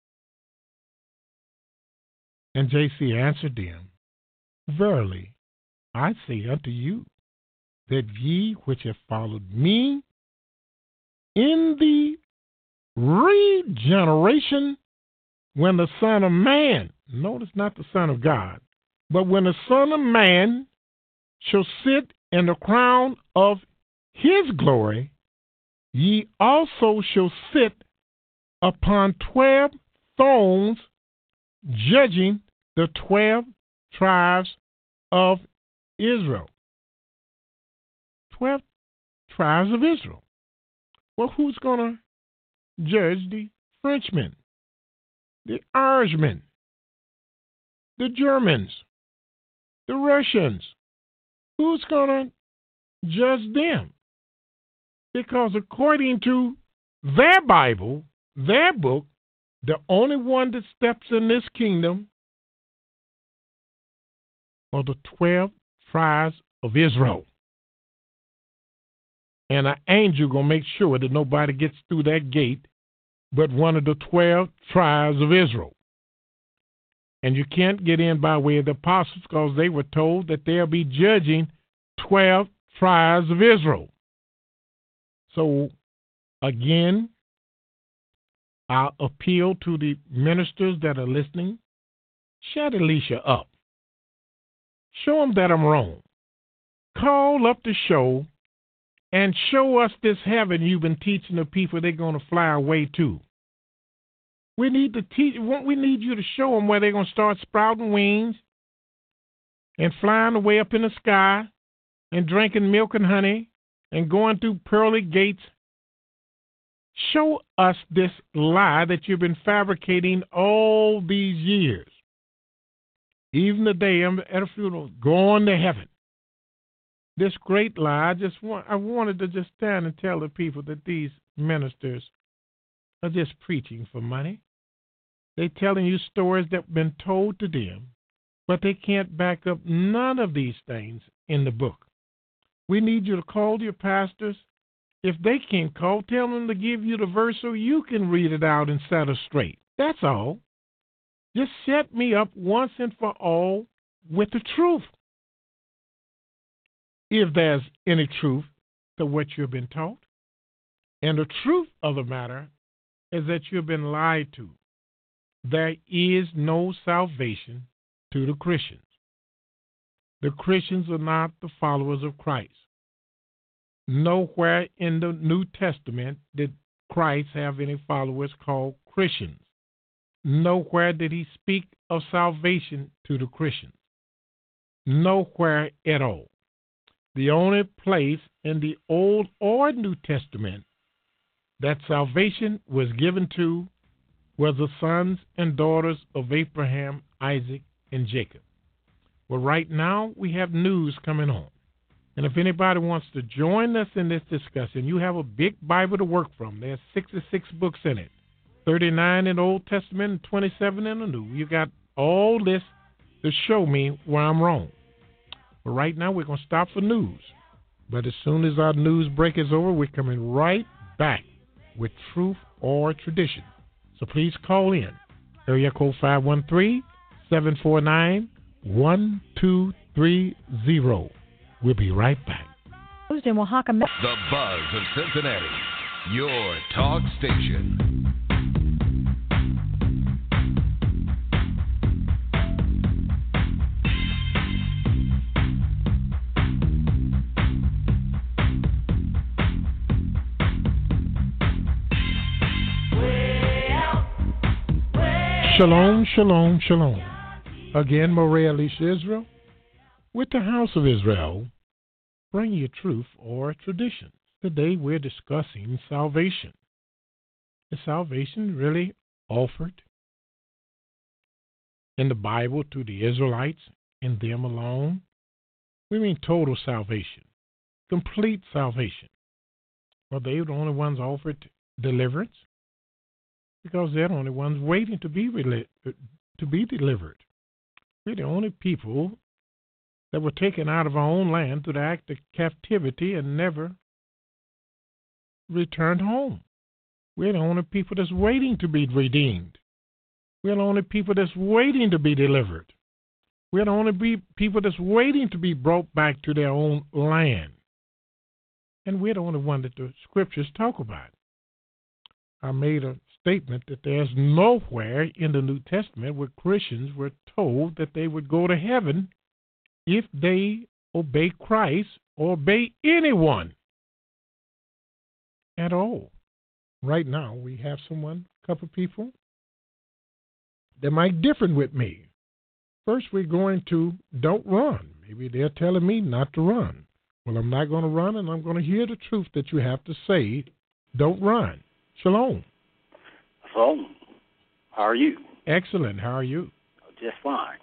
And J C answered them, Verily, I say unto you, that ye which have followed me in the regeneration, when the Son of Man, notice not the Son of God, but when the Son of Man shall sit in the crown of his glory, ye also shall sit upon twelve thrones, judging the twelve tribes of Israel. Twelve tribes of Israel. Well, who's going to judge the Frenchmen, the Irishmen, the Germans, the Russians? Who's going to judge them? Because according to their Bible, their book, the only one that steps in this kingdom are the twelve tribes of Israel. And an angel going to make sure that nobody gets through that gate but one of the twelve tribes of Israel. And you can't get in by way of the apostles because they were told that they'll be judging twelve tribes of Israel. So, again, I appeal to the ministers that are listening. Shut Alicia up. Show them that I'm wrong. Call up the show and show us this heaven you've been teaching the people they're going to fly away to. We need to teach. We need you to show them where they're going to start sprouting wings and flying away up in the sky and drinking milk and honey and going through pearly gates. Show us this lie that you've been fabricating all these years. Even the day I'm at a funeral, going to heaven. This great lie, I just want, I wanted to just stand and tell the people that these ministers are just preaching for money. They're telling you stories that have been told to them, but they can't back up none of these things in the book. We need you to call your pastors. If they can't call, tell them to give you the verse so you can read it out and set us straight. That's all. Just set me up once and for all with the truth. If there's any truth to what you've been taught. And the truth of the matter is that you've been lied to. There is no salvation to the Christians. The Christians are not the followers of Christ. Nowhere in the New Testament did Christ have any followers called Christians. Nowhere did he speak of salvation to the Christians. Nowhere at all. The only place in the Old or New Testament that salvation was given to was the sons and daughters of Abraham, Isaac, and Jacob. Well, right now we have news coming on. And if anybody wants to join us in this discussion, you have a big Bible to work from. There's sixty-six books in it, thirty-nine in the Old Testament and twenty-seven in the New. You got all this to show me where I'm wrong. But right now we're going to stop for news. But as soon as our news break is over, we're coming right back with truth or tradition. So please call in. Area code five one three, seven four nine, one two three zero. We'll be right back. In Oaxaca. The Buzz of Cincinnati, your talk station. Shalom, shalom, shalom. Again, Moray Alicia Israel with the House of Israel, bring you truth or tradition. Today we're discussing salvation. Is salvation really offered in the Bible to the Israelites and them alone? We mean total salvation, complete salvation. Are they the only ones offered deliverance? Because they're the only ones waiting to be rel- to be delivered. We're the only people that were taken out of our own land through the act of captivity and never returned home. We're the only people that's waiting to be redeemed. We're the only people that's waiting to be delivered. We're the only be- people that's waiting to be brought back to their own land. And we're the only one that the scriptures talk about. I made a statement that there's nowhere in the New Testament where Christians were told that they would go to heaven if they obey Christ or obey anyone at all. Right now, we have someone, a couple of people, that might differ with me. First, we're going to don't run. Maybe they're telling me not to run. Well, I'm not going to run, and I'm going to hear the truth that you have to say. Don't run. Shalom. So, how are you? Excellent. How are you? Just fine.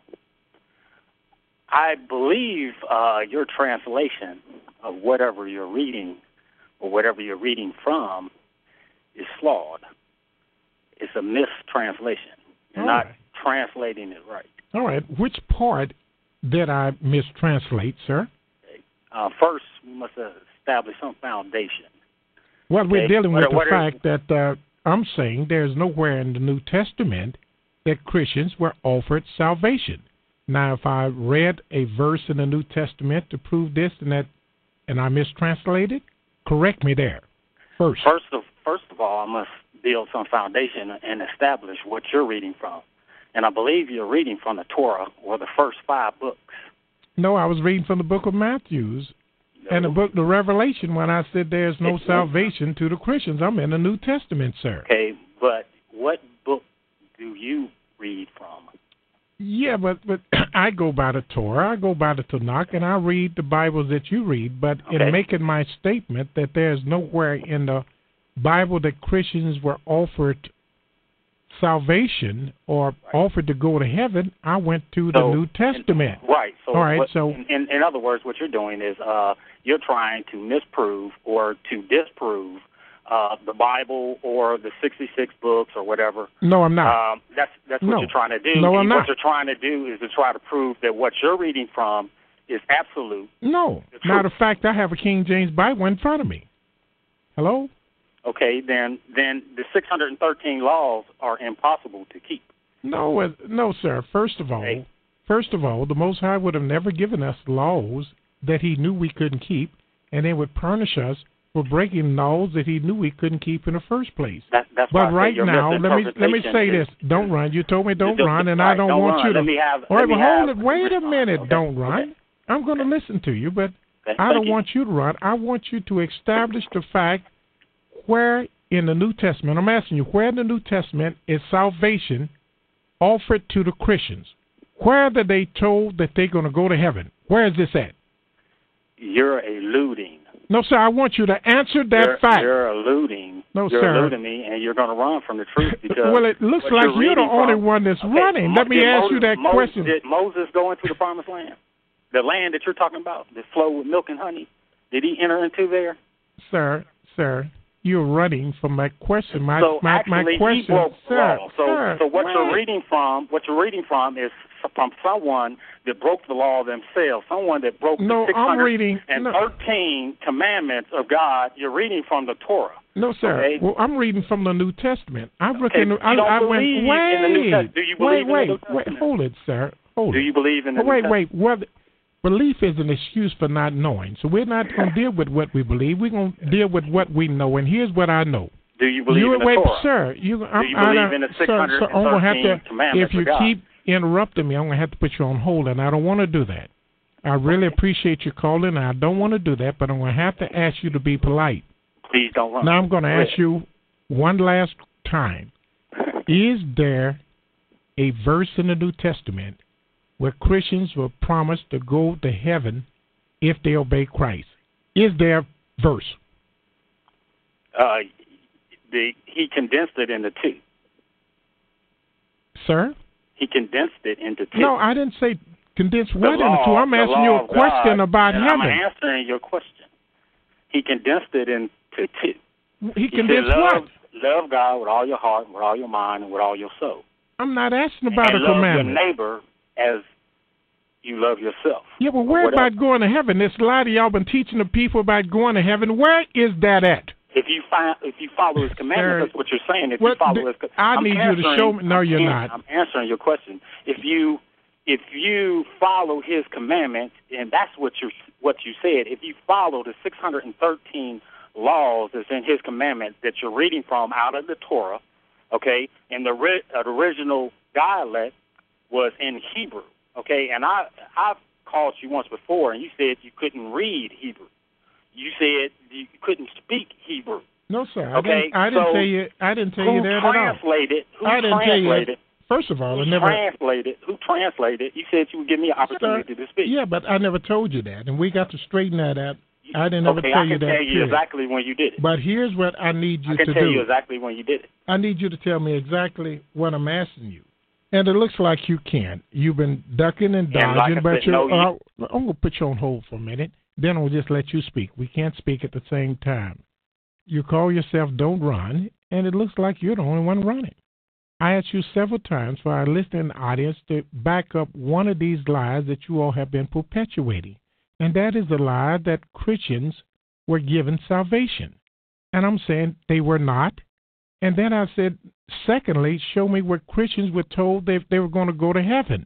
I believe uh, your translation of whatever you're reading or whatever you're reading from is flawed. It's a mistranslation. You're All not right. translating it right. All right. Which part did I mistranslate, sir? Uh, first, we must establish some foundation. Well, we're Okay. dealing with What- the what are- fact that uh, I'm saying there's nowhere in the New Testament that Christians were offered salvation. Now, if I read a verse in the New Testament to prove this and that, and I mistranslated, correct me there. First. First of, first of all, I must build some foundation and establish what you're reading from. And I believe you're reading from the Torah or the first five books. No, I was reading from the book of Matthew No. and the book of Revelation when I said there's no It's- salvation to the Christians. I'm in the New Testament, sir. Okay, but what book do you read from? Yeah, but but I go by the Torah, I go by the Tanakh, and I read the Bibles that you read. But Okay. in making my statement that there's nowhere in the Bible that Christians were offered salvation or Right. offered to go to heaven, I went to the So, New Testament. in- right. So, All right, what, so- in, in, in other words, what you're doing is uh, you're trying to misprove or to disprove uh, the Bible or the sixty-six books or whatever. No, I'm not. Um, that's that's what No. you're trying to do. No, I'm and not. What you're trying to do is to try to prove that what you're reading from is absolute. no. the Matter truth. of fact, I have a King James Bible in front of me. Hello? Okay, then then the six hundred thirteen laws are impossible to keep. No, uh, no, sir. First of all, Hey. first of all, the Most High would have never given us laws that He knew we couldn't keep, and then would punish us for breaking laws that He knew we couldn't keep in the first place. That, that's why I But say right your now, let me let me misinterpretation say is- this: don't run. You told me don't Just- run, and right, I don't, don't want run. you to. Let me have- All right, let me well, hold have it. Wait a response. minute. Okay, Don't run. okay. I'm going to listen to you, but Okay, I thank don't you. want you to run. I want you to establish the fact where in the New Testament. I'm asking you, where in the New Testament is salvation offered to the Christians? Where are they told that they're going to go to heaven? Where is this at? You're eluding. No, sir, I want you to answer that you're, fact. You're eluding. No, you're sir. eluding me, and you're going to run from the truth because. Well, it looks what like you're you're the reading only from- one that's Okay, running. Mo- Let me did ask Moses, you that Moses, question. Did Moses go into the promised land? The land that you're talking about, that flow with milk and honey? Did he enter into there? Sir, sir, you're running from my question. My so my, actually, my question, he broke the sir, law. So, sir, so what wait. you're reading from, what you're reading from, is from someone that broke the law themselves, someone that broke No, the I'm reading. No. six hundred thirteen commandments of God. You're reading from the Torah. No, sir. Okay? Well, I'm reading from the New Testament. I'm Okay, looking. you I, don't I believe went. Wait, in the New Testament. Do you believe wait, in the New wait, wait. Testament? Hold it, sir. Hold Do it. you believe in the Oh, New wait, Testament? wait. Well, belief is an excuse for not knowing. So we're not going to deal with what we believe. We're going to deal with what we know. And here's what I know. Do you believe you, in the wait, Torah? sir. You, I'm, Do you believe I, in the sir, six hundred sir, I'm gonna have to, commandments if you of God? keep interrupting me, I'm going to have to put you on hold, and I don't want to do that. I really Okay. appreciate you calling, and I don't want to do that, but I'm going to have to ask you to be polite. Please don't run. Now I'm going to Go ask ahead. you one last time. Is there a verse in the New Testament where Christians were promised to go to heaven if they obey Christ? Is there a verse? Uh, the, he condensed it into two. Sir? He condensed it into two. No, I didn't say condense The what law- into two. I'm the asking law you a of question God, about and heaven. I'm answering your question. He condensed it into two. He He condensed said, love, what? love God with all your heart, with all your mind, and with all your soul. I'm not asking about and a love commandment. your neighbor as you love yourself. Yeah, but where Whatever. about going to heaven? This lie that y'all been teaching the people about going to heaven. Where is that at? If you find, if you follow His commandments, that's what you're saying. If What you follow the- His, co- I I'm need you to answering- show me- no, I'm you're an- not. I'm answering your question. If you, if you follow His commandments, and that's what you what you said. If you follow the six hundred thirteen laws that's in His commandments that you're reading from out of the Torah, okay, and the, ri- uh, the original dialect was in Hebrew, okay, and I I've called you once before, and you said you couldn't read Hebrew. You said you couldn't speak Hebrew. No, sir. I Okay, didn't, I didn't so tell you. I didn't tell who you that at all. translated? Who I didn't tell you. translated? First of all, Who I never. translated? Who translated? You said you would give me an opportunity Sir, to speak. Yeah, but I never told you that, and we got to straighten that out. I didn't ever okay, tell I you can that. tell you period. exactly when you did it. But here's what I need you I can to tell do. you exactly when you did it. I need you to tell me exactly what I'm asking you. And it looks like you can. You've been ducking and And like dodging, I but said, you're. no, you- uh, I'm going to put you on hold for a minute. Then I'll just let you speak. We can't speak at the same time. You call yourself Don't Run, and it looks like you're the only one running. I asked you several times for our listening audience to back up one of these lies that you all have been perpetuating, and that is the lie that Christians were given salvation. And I'm saying they were not. And then I said, secondly, show me where Christians were told they, they were going to go to heaven.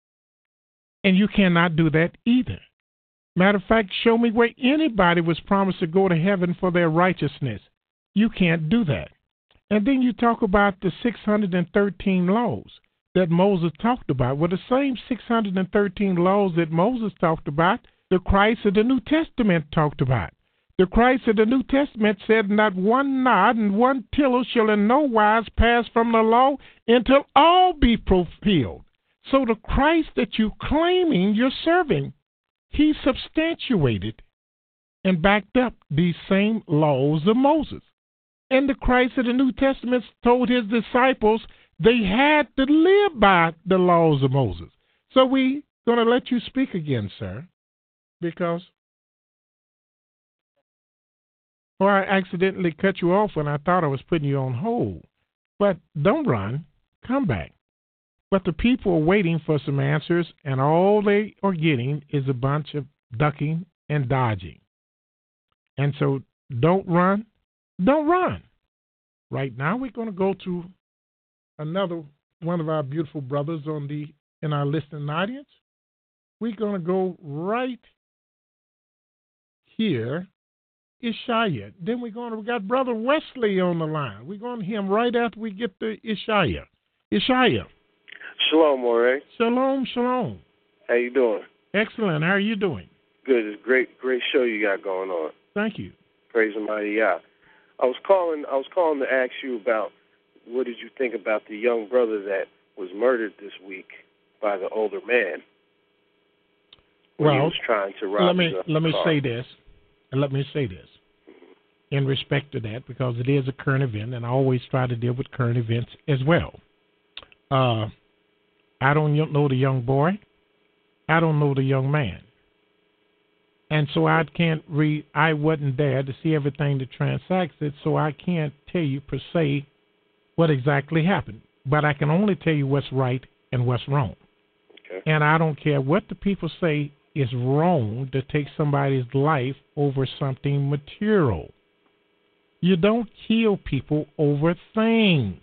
And you cannot do that either. Matter of fact, show me where anybody was promised to go to heaven for their righteousness. You can't do that. And then you talk about the six hundred thirteen laws that Moses talked about. Well, the same six hundred thirteen laws that Moses talked about, the Christ of the New Testament talked about. The Christ of the New Testament said, not one nod and one tittle shall in no wise pass from the law until all be fulfilled. So the Christ that you're claiming you're serving, he substantiated and backed up these same laws of Moses. And the Christ of the New Testament told his disciples they had to live by the laws of Moses. So we're going to let you speak again, sir, because or I accidentally cut you off when I thought I was putting you on hold. But don't run. Come back. But the people are waiting for some answers, and all they are getting is a bunch of ducking and dodging. And so don't run. Don't run. Right now we're going to go to another one of our beautiful brothers on the in our listening audience. We're going to go right here. Ishaya. Then we're going to, we got Brother Wesley on the line. We're going to him right after we get to Ishaya. Ishaya. Shalom, Moray. Shalom, shalom. How you doing? Excellent. How are you doing? Good. It's a great, great show you got going on. Thank you. Praise Almighty Yah. I was calling. I was calling to ask you about what did you think about the young brother that was murdered this week by the older man when he Well, was trying to rob let me his, uh, let me car. say this, and let me say this in respect to that, because it is a current event, and I always try to deal with current events as well. Uh, I don't know the young boy. I don't know the young man. And so I can't read, I wasn't there to see everything that transacts it, so I can't tell you per se what exactly happened. But I can only tell you what's right and what's wrong. Okay. And I don't care what the people say is wrong to take somebody's life over something material. You don't kill people over things.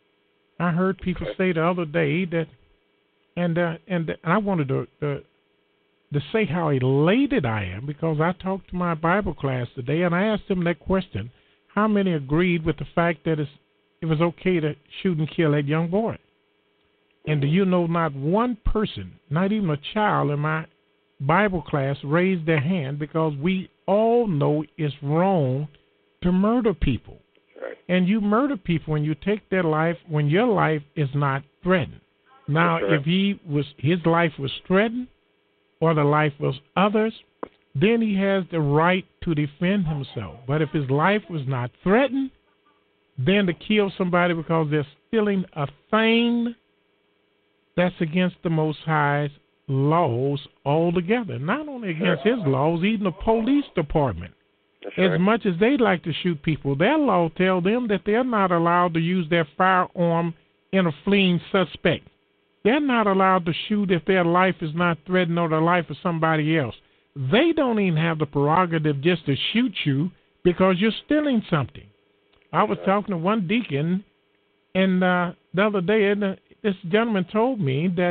I heard people Okay. say the other day that, and uh, and, and I wanted to uh, to say how elated I am because I talked to my Bible class today and I asked them that question: how many agreed with the fact that it's, it was okay to shoot and kill that young boy? And do you know not one person, not even a child in my Bible class raised their hand because we all know it's wrong to murder people. Right. And you murder people when you take their life when your life is not threatened. Now, That's right. if he was his life was threatened or the life of others, then he has the right to defend himself. But if his life was not threatened, then to kill somebody because they're stealing a thing, that's against the Most High's laws altogether. Not only against his laws, even the police department. That's As right. much as they'd like to shoot people, their law tells them that they're not allowed to use their firearm in a fleeing suspect. They're not allowed to shoot if their life is not threatened or the life of somebody else. They don't even have the prerogative just to shoot you because you're stealing something. I was talking to one deacon, and uh, the other day, and, uh, this gentleman told me that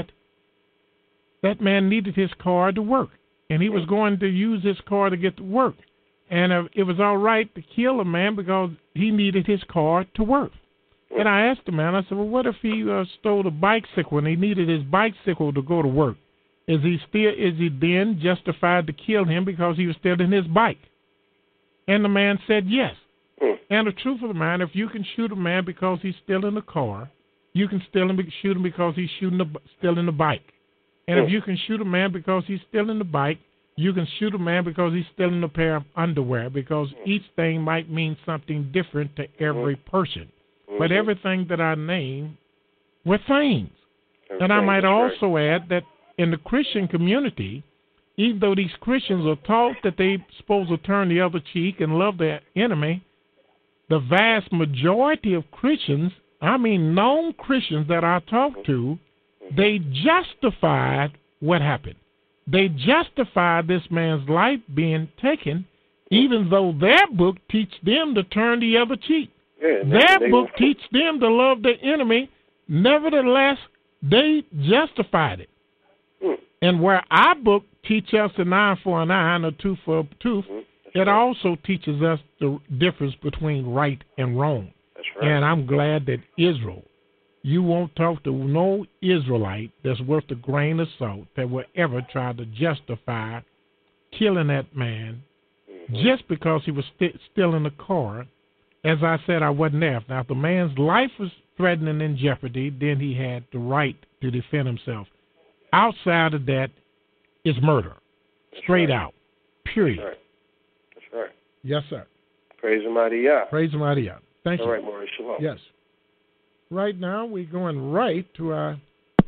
that man needed his car to work, and he was going to use his car to get to work. And uh, it was all right to kill a man because he needed his car to work. And I asked the man, I said, well, what if he uh, stole a bicycle and he needed his bicycle to go to work? Is he still is he then justified to kill him because he was stealing his bike? And the man said yes. Hmm. And the truth of the matter, if you can shoot a man because he's stealing a car, you can still shoot him because he's shooting a, stealing a bike. And if you can shoot a man because he's stealing the bike, you can shoot a man because he's stealing a pair of underwear, because each thing might mean something different to every person. But everything that I name were things. And I might also add that in the Christian community, even though these Christians are taught that they're supposed to turn the other cheek and love their enemy, the vast majority of Christians, I mean known Christians that I talk to, they justified what happened. They justified this man's life being taken, even though their book teach them to turn the other cheek. Yeah, Their they, book they, teach them to love their enemy. Nevertheless, they justified it. Hmm. And where our book teaches us an eye for an eye and a tooth for a tooth, it also teaches us the difference between right and wrong. That's right. And I'm glad that Israel, you won't talk to no Israelite that's worth a grain of salt that will ever try to justify killing that man Mm-hmm. just because he was st- still in the car. As I said, I wasn't there. Now, if the man's life was threatened and in jeopardy, then he had the right to defend himself. Outside of that is murder, straight right. out, period. That's right. That's right. Yes, sir. Praise the mighty Yah. Praise the mighty Yah. Thank All you. right, Maurice. Shalom. Yes. Right now, we're going right to our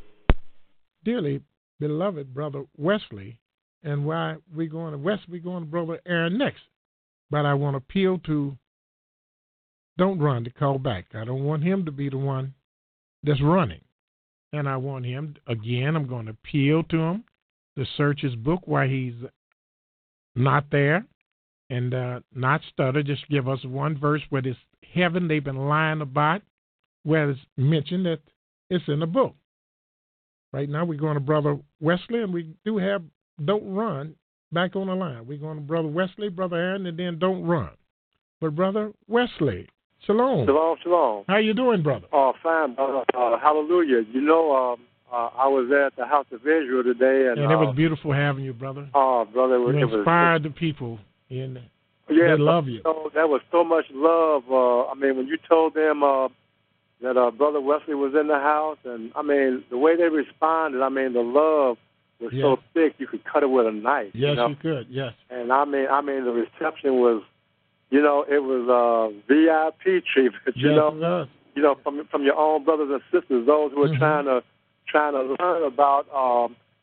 dearly beloved brother Wesley, and why we going to West, we're going to brother Aaron next. But I want to appeal to Don't Run to call back. I don't want him to be the one that's running. And I want him, again, I'm going to appeal to him to search his book while he's not there and uh, not stutter. Just give us one verse where this heaven they've been lying about, where it's mentioned that it's in the book. Right now we're going to Brother Wesley, and we do have Don't Run back on the line. We're going to Brother Wesley, Brother Aaron, and then Don't Run. But Brother Wesley, shalom. Shalom, shalom. How you doing, brother? Oh, fine, brother. Uh, hallelujah. You know, um, uh, I was at the House of Israel today, and, And it was uh, beautiful having you, brother. oh, brother, it was, You it was inspired the people, and yeah, they love you. So, there was so much love. Uh, I mean, when you told them uh, that uh, Brother Wesley was in the house, and I mean, the way they responded, I mean, the love was Yes. so thick you could cut it with a knife. Yes, you know? you could. Yes. And I mean, I mean, the reception was, you know, it was uh, V I P treatment. You yes, know, it was. you know, from from your own brothers and sisters, those who are Mhm. trying to trying to learn about um,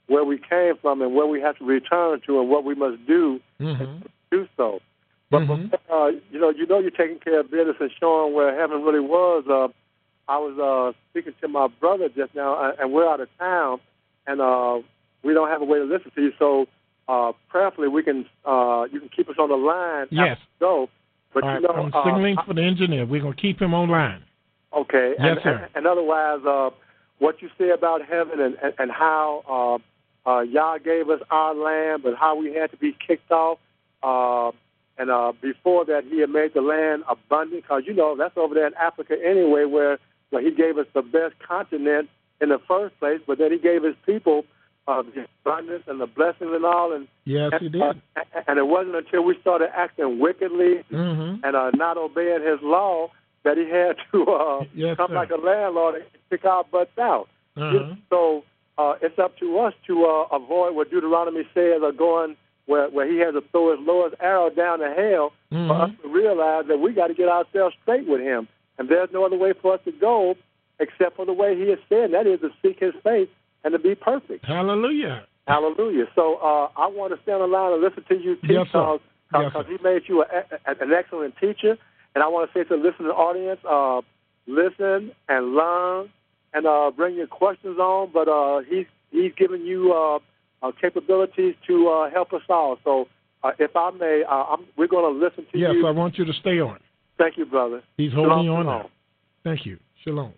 where we came from and where we have to return to and what we must do Mm-hmm. to do so. But, Mm-hmm. uh, you know, you know you're taking care of business and showing where heaven really was. Uh, I was uh, speaking to my brother just now, and we're out of town, and uh, we don't have a way to listen to you. So uh, prayerfully, we can uh, you can keep us on the line. Yes. Go. But All you right, know, I'm uh, signaling for the engineer. We're going to keep him online. Okay. Yes, and, sir. And, and otherwise, uh, what you say about heaven and, and, and how uh, uh, Yah gave us our land, but how we had to be kicked off. Uh, and uh, before that, he had made the land abundant, because, you know, that's over there in Africa anyway, where, where he gave us the best continent in the first place, but then he gave his people uh, the abundance and the blessings and all. And Yes, and, he did. Uh, and it wasn't until we started acting wickedly Mm-hmm. and uh, not obeying his law that he had to uh, Yes, come sir. like a landlord and kick our butts out. Uh-huh. So uh, it's up to us to uh, avoid what Deuteronomy says, or going where, where he has to throw his lowest arrow down to hell, Mm-hmm. for us to realize that we got to get ourselves straight with him. And there's no other way for us to go except for the way he has said, and that is to seek his face and to be perfect. Hallelujah. Hallelujah. So uh, I want to stand in line and listen to you teach, Yes, sir. because Yes, sir. he made you a, a, an excellent teacher. And I want to say to the listening audience, uh, listen and learn and uh, bring your questions on. But uh, he's, he's given you uh, uh, capabilities to uh, help us all. So uh, if I may, uh, I'm, we're going to listen to Yes, you. I want you to stay on. Thank you, brother. He's holding Shalom, on shalom. now. Thank you. Shalom.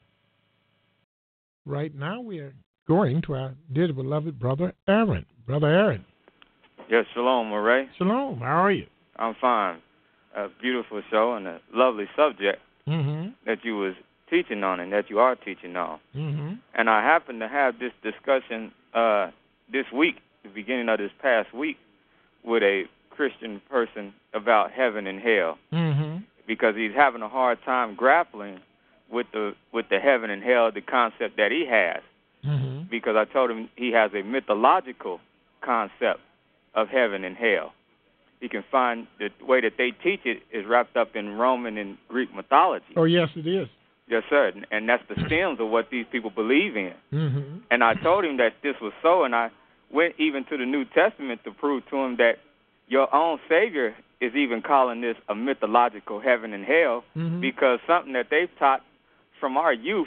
Right now we are going to our dear beloved brother Aaron. Brother Aaron. Yes, shalom, Murray. Shalom. How are you? I'm fine. A beautiful show and a lovely subject Mm-hmm. that you was teaching on and that you are teaching on. Mm-hmm. And I happened to have this discussion uh, this week, the beginning of this past week, with a Christian person about heaven and hell, Mm-hmm. because he's having a hard time grappling with the with the heaven and hell, the concept that he has. Mm-hmm. Because I told him he has a mythological concept of heaven and hell. He can find the way that they teach it is wrapped up in Roman and Greek mythology. Oh, yes, it is. Yes, sir. And, and that's the stems of what these people believe in. Mm-hmm. And I told him that this was so, and I went even to the New Testament to prove to him that your own Savior is even calling this a mythological heaven and hell, Mhm. because something that they've taught from our youth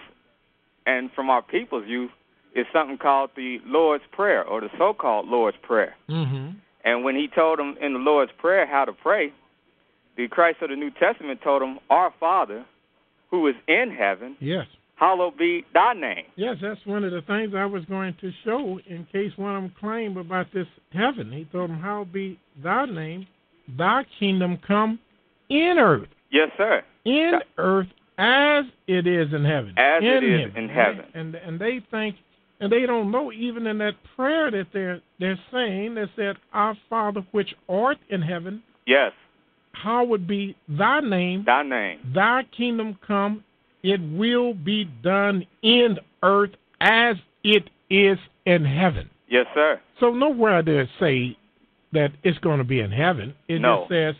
and from our people's youth is something called the Lord's Prayer, or the so-called Lord's Prayer. Mm-hmm. And when he told them in the Lord's Prayer how to pray, the Christ of the New Testament told them, "Our Father, who is in heaven, Yes. hallowed be thy name." Yes, that's one of the things I was going to show in case one of them claimed about this heaven. He told them, how be thy name, thy kingdom come in earth. Yes, sir. In That- earth as it is in heaven. As in it is heaven. in heaven. And and they think, and they don't know, even in that prayer that they're they're saying, that said, "Our Father which art in heaven, Yes, hallowed be thy name, thy name. thy kingdom come, it will be done in earth as it is in heaven." Yes, sir. So nowhere does it say that it's going to be in heaven. It No. just says,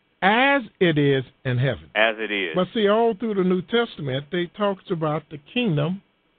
as it is in heaven. As it is. But see, all through the New Testament, they talks about the kingdom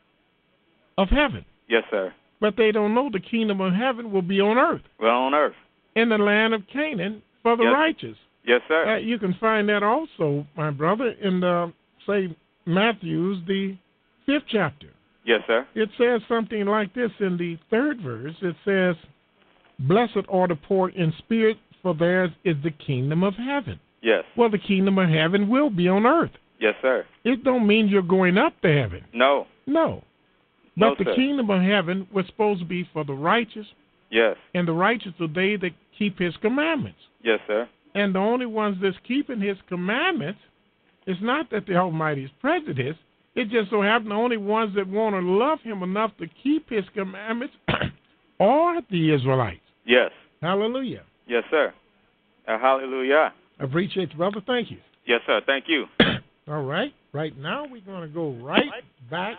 of heaven. Yes, sir. But they don't know the kingdom of heaven will be on earth, Well, on earth. in the land of Canaan for the Yes. righteous. Yes, sir. Uh, you can find that also, my brother, in the, say, Matthew's, the fifth chapter. Yes, sir. It says something like this in the third verse. It says, "Blessed are the poor in spirit, for theirs is the kingdom of heaven." Yes. Well, the kingdom of heaven will be on earth. Yes, sir. It don't mean you're going up to heaven. No. No. No, But the sir. kingdom of heaven was supposed to be for the righteous, Yes. and the righteous are they that keep his commandments. Yes, sir. And the only ones that's keeping his commandments is not that the Almighty is prejudiced. It just so happens the only ones that want to love him enough to keep his commandments are the Israelites. Yes. Hallelujah. Yes, sir. Uh, hallelujah. I appreciate you, brother. Thank you. Yes, sir. Thank you. All right. Right now we're going to go right back,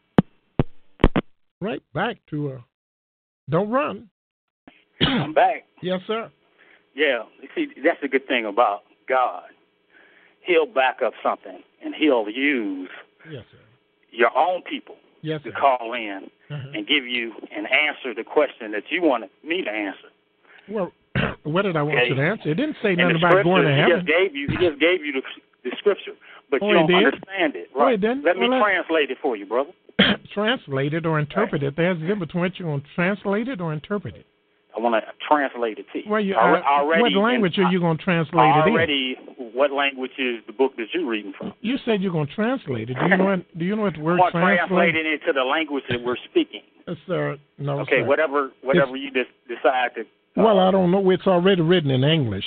right back to, uh, don't run. I'm back. Yes, sir. Yeah, you see, that's the good thing about God. He'll back up something, and he'll use Yes, sir. your own people Yes, to sir. call in uh-huh. and give you and answer the question that you wanted me to answer. Well, what did I want okay. you to answer? It didn't say nothing about going to heaven. He just gave you, he just gave you the, the scripture, but oh, you don't did? understand it. Oh, Right? didn't? Let me well, translate it for you, brother. Translate it or interpret right. it. There's a difference between what you're going to translate it or interpret it. I want to translate it to you. Well, you already, uh, already, what language are you going to translate already, it in? Already, what language is the book that you're reading from? You said you're going to translate it. Do you know what, do you know what the word I want translate? translate it into the language that we're speaking. Uh, sir, no, Okay, sir. whatever whatever it's, you just decide to... Uh, well, I don't know. It's already written in English.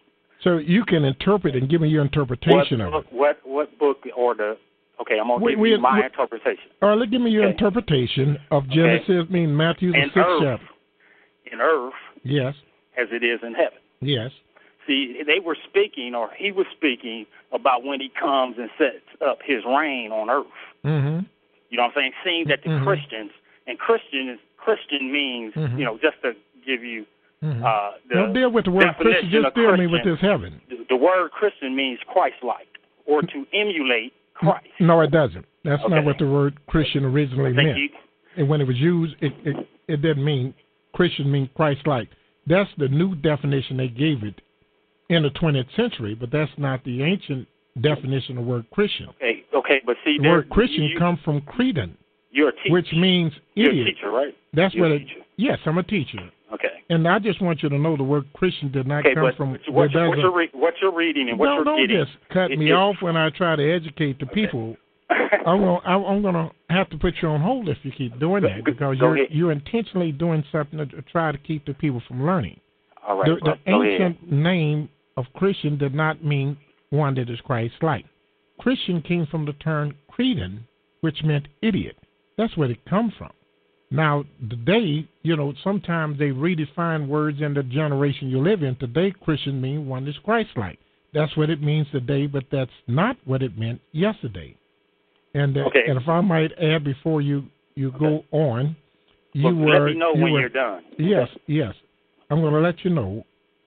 So you can interpret and give me your interpretation what, of it. What, what book or the... Okay, I'm going to give we, you my we, interpretation. All right, give me your okay. interpretation of Genesis, okay. I mean Matthew, the in sixth earth, chapter. In earth, yes, as it is in heaven. Yes. See, they were speaking, or he was speaking, about when he comes and sets up his reign on earth. Mm-hmm. You know what I'm saying? Seeing that the mm-hmm. Christians, and Christian is, Christian means, mm-hmm. you know, just to give you mm-hmm. uh, the Don't deal with the word Christian, just deal me with this heaven. The, the word Christian means Christ-like, or to emulate Christ. No, it doesn't. That's okay. not what the word Christian originally meant. You, and when it was used, it, it, it didn't mean Christian mean Christ-like. That's the new definition they gave it in the twentieth century, but that's not the ancient definition of the word Christian. Okay, okay, but see, the word Christian you, comes from Cretan, you're a teacher. which means idiot. You're a teacher, right? That's you're what a it. Teacher. Yes, I'm a teacher. Okay. And I just want you to know the word Christian did not okay, come but from. What, you're, what, you're re- what you're reading and what no, you're don't getting. Don't just cut it, me it, off when I try to educate the okay. people. I'm gonna I'm gonna have to put you on hold if you keep doing that because Go you're ahead. you're intentionally doing something to try to keep the people from learning. All right. The, the ancient ahead. name of Christian did not mean one that is Christ-like. Christian came from the term Cretan, which meant idiot. That's where it comes from. Now, today, you know, sometimes they redefine words in the generation you live in. Today, Christian means one that's Christ-like. That's what it means today, but that's not what it meant yesterday. And, uh, okay. and if I might add before you, you okay. go on, you well, were... Let me know you when were, you're done. Yes, yes. I'm going to let you know.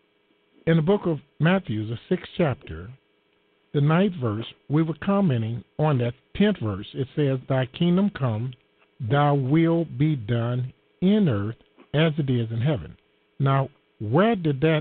In the book of Matthew, the sixth chapter, the ninth verse, we were commenting on that tenth verse. It says, Thy kingdom come, thy will be done in earth as it is in heaven. Now, where did that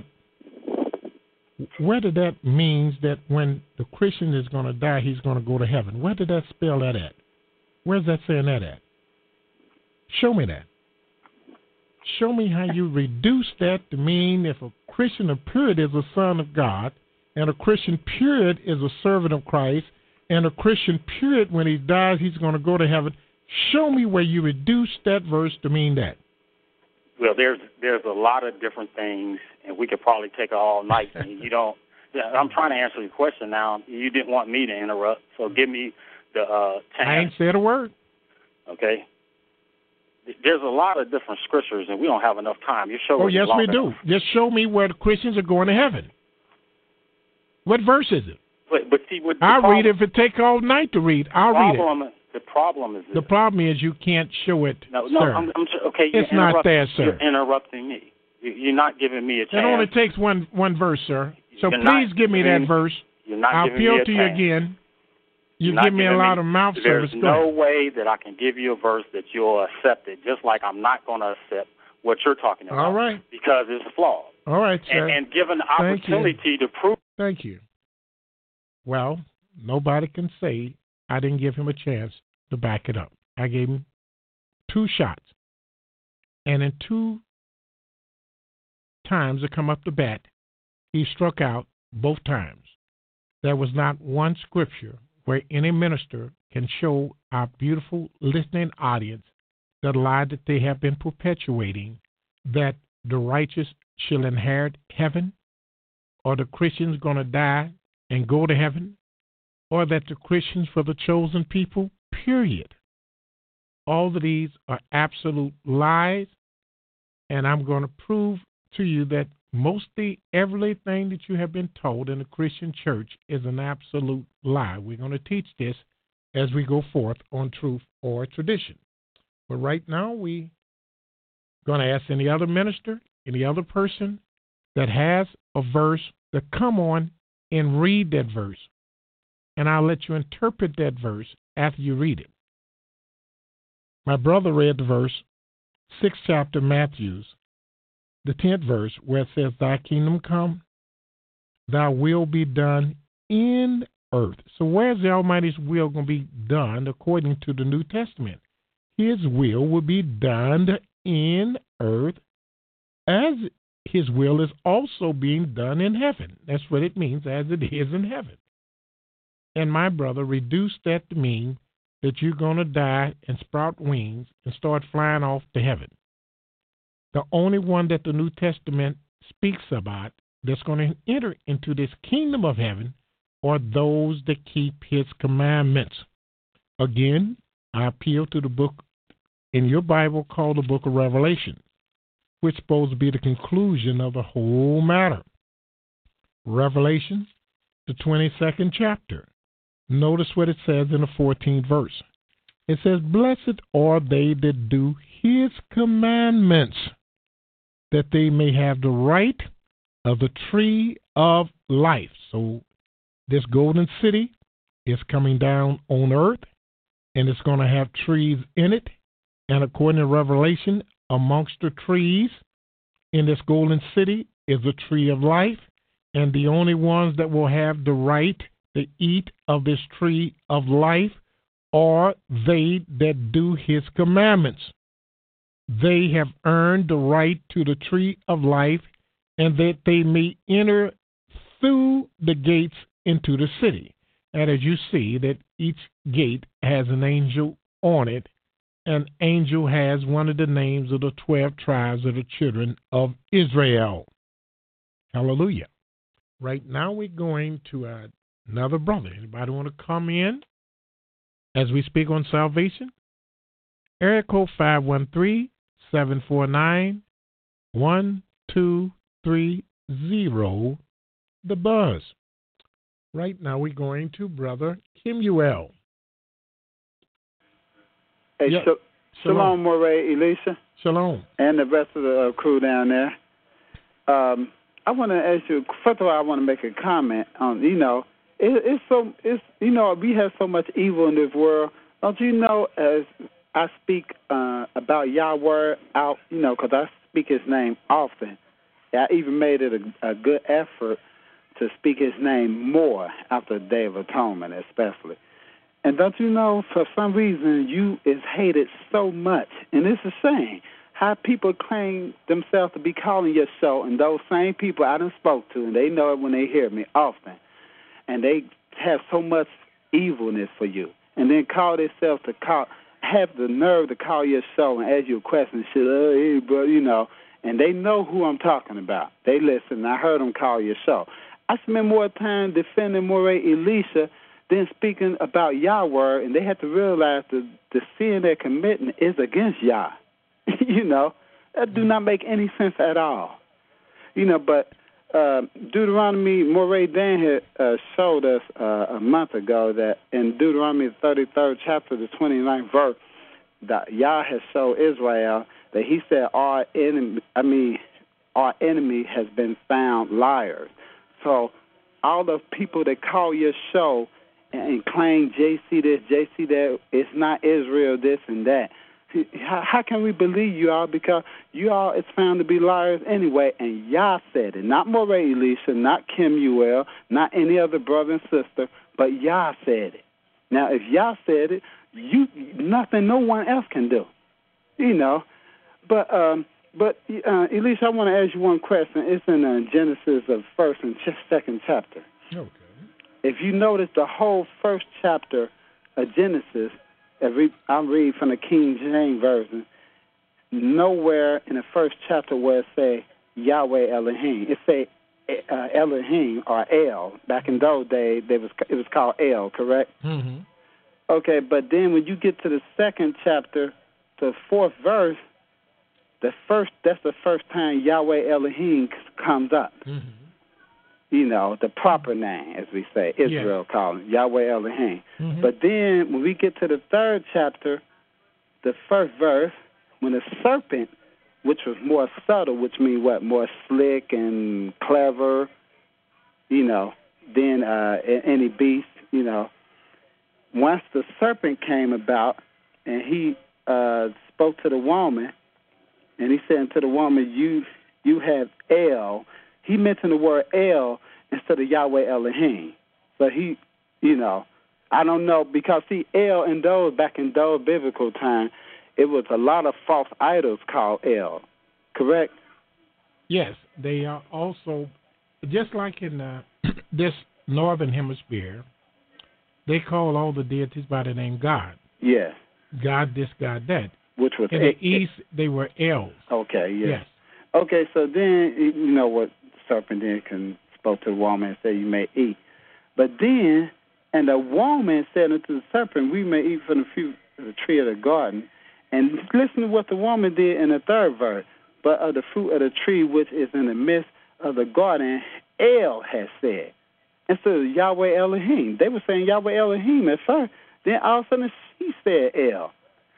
where did that means that when the Christian is going to die, he's going to go to heaven? Where did that spell that at? Where's that saying that at? Show me that. Show me how you reduce that to mean if a Christian of period is a son of God, and a Christian period is a servant of Christ, and a Christian period, when he dies, he's going to go to heaven. Show me where you reduce that verse to mean that. Well, there's there's a lot of different things, and we could probably take it all night. And you don't. I'm trying to answer your question now. You didn't want me to interrupt, so give me the uh, chance. I ain't said a word. Okay. There's a lot of different scriptures, and we don't have enough time. Your show oh, is yes, long we enough. do. Just show me where the Christians are going to heaven. What verse is it? But, but see, what I'll problem, read it if it take all night to read. I'll problem, read it. The problem is this. The problem is you can't show it, no, no, sir. I'm, I'm, okay, it's not there, sir. You're interrupting me. You're not giving me a chance. It only takes one one verse, sir. So you're please give me giving, that verse. You're not I'll giving appeal me a to chance. you again. You You're give me a lot me, of mouth there's service. There's no way that I can give you a verse that you'll accept it, just like I'm not going to accept what you're talking about. All right. Because it's flawed. All right, sir. And, and given the Thank opportunity you. to prove. Thank you. Well, nobody can say I didn't give him a chance to back it up. I gave him two shots. And in two times to come up to bat, he struck out both times. There was not one scripture where any minister can show our beautiful listening audience the lie that they have been perpetuating, that the righteous shall inherit heaven, or the Christians going to die and go to heaven, or that the Christians for the chosen people, period. All of these are absolute lies, and I'm going to prove to you that mostly everything that you have been told in the Christian church is an absolute lie. We're going to teach this as we go forth on truth or tradition. But right now, we're going to ask any other minister, any other person that has a verse to come on and read that verse. And I'll let you interpret that verse after you read it. My brother read the verse, sixth chapter, Matthew's, the tenth verse, where it says, Thy kingdom come, thy will be done in earth. So where's the Almighty's will going to be done according to the New Testament? His will will be done in earth as his will is also being done in heaven. That's what it means, as it is in heaven. And my brother reduced that to mean that you're going to die and sprout wings and start flying off to heaven. The only one that the New Testament speaks about that's going to enter into this kingdom of heaven are those that keep his commandments. Again, I appeal to the book in your Bible called the Book of Revelation, which is supposed to be the conclusion of the whole matter. Revelation, the twenty-second chapter. Notice what it says in the fourteenth verse. It says, Blessed are they that do his commandments, that they may have the right of the tree of life. So this golden city is coming down on earth, and it's going to have trees in it. And according to Revelation, amongst the trees in this golden city is the tree of life, and the only ones that will have the right to eat of this tree of life are they that do his commandments. They have earned the right to the tree of life, and that they may enter through the gates into the city. And as you see, that each gate has an angel on it. An angel has one of the names of the twelve tribes of the children of Israel. Hallelujah. Right now we're going to uh, another brother. Anybody want to come in as we speak on salvation? Area code five one three, seven four nine, one two three zero, the buzz. Right now we're going to Brother Kimuel. Hey, yep. sh- Shalom, Shalom Moray, Elisha. Shalom. And the rest of the uh, crew down there. Um, I want to ask you, first of all, I want to make a comment on, you know, it, it's so, it's, you know, we have so much evil in this world. Don't you know, as I speak uh, about Yahweh out, you know, because I speak his name often. I even made it a, a good effort to speak his name more after the Day of Atonement, especially. And don't you know, for some reason, you is hated so much. And it's a shame how people claim themselves to be calling your show, and those same people I done spoke to, and they know it when they hear me often. And they have so much evilness for you. And then call themselves to call, have the nerve to call your show and ask you a question and shit, oh, hey, bro, you know. And they know who I'm talking about. They listen. I heard them call your show. I spend more time defending Moray Elisha than speaking about Yahweh, and they have to realize that the sin they're committing is against Yah. You know, that do not make any sense at all. You know, but uh, Deuteronomy, Moray Dan had uh, showed us uh, a month ago that in Deuteronomy the thirty-third chapter, the twenty-ninth verse, that Yah has showed Israel that he said our enemy, I mean, our enemy has been found liars. So all the people that call your show and claim J C this, J C that, it's not Israel this and that. How, how can we believe you all? Because you all is found to be liars anyway, and Yah said it. Not Moray Elisha, not Kimuel, not any other brother and sister, but Yah said it. Now, if Yah said it, you nothing no one else can do. You know. But, um, but uh, Elisha, I want to ask you one question. It's in uh, Genesis of first and second chapter. Okay. If you notice the whole first chapter of Genesis, every, I'm reading from the King James Version, nowhere in the first chapter where it say Yahweh Elohim. It say uh, Elohim or El. Back in those days, they was, it was called El, correct? Mm-hmm. Okay, but then when you get to the second chapter, the fourth verse, the first that's the first time Yahweh Elohim comes up. Mm-hmm. You know, the proper name, as we say, Israel yeah. called him, Yahweh Elohim. Mm-hmm. But then when we get to the third chapter, the first verse, when the serpent, which was more subtle, which means what, more slick and clever, you know, than uh, any beast, you know, once the serpent came about and he uh, spoke to the woman, and he said to the woman, you you have El. He mentioned the word El instead of Yahweh Elohim. So he, you know, I don't know, because, see, El in those, back in those biblical time, it was a lot of false idols called El, correct? Yes, they are also, just like in uh, this northern hemisphere, they call all the deities by the name God. Yes. God this, God that. Which was in the east, they were Els. Okay, yes. yes. Okay, so then, you know what, serpent then can spoke to the woman and said, you may eat. But then, and the woman said unto the serpent, we may eat from the fruit of the tree of the garden. And listen to what the woman did in the third verse. But of the fruit of the tree which is in the midst of the garden, El has said. Instead of Yahweh Elohim. They were saying Yahweh Elohim at first. Then all of a sudden she said El.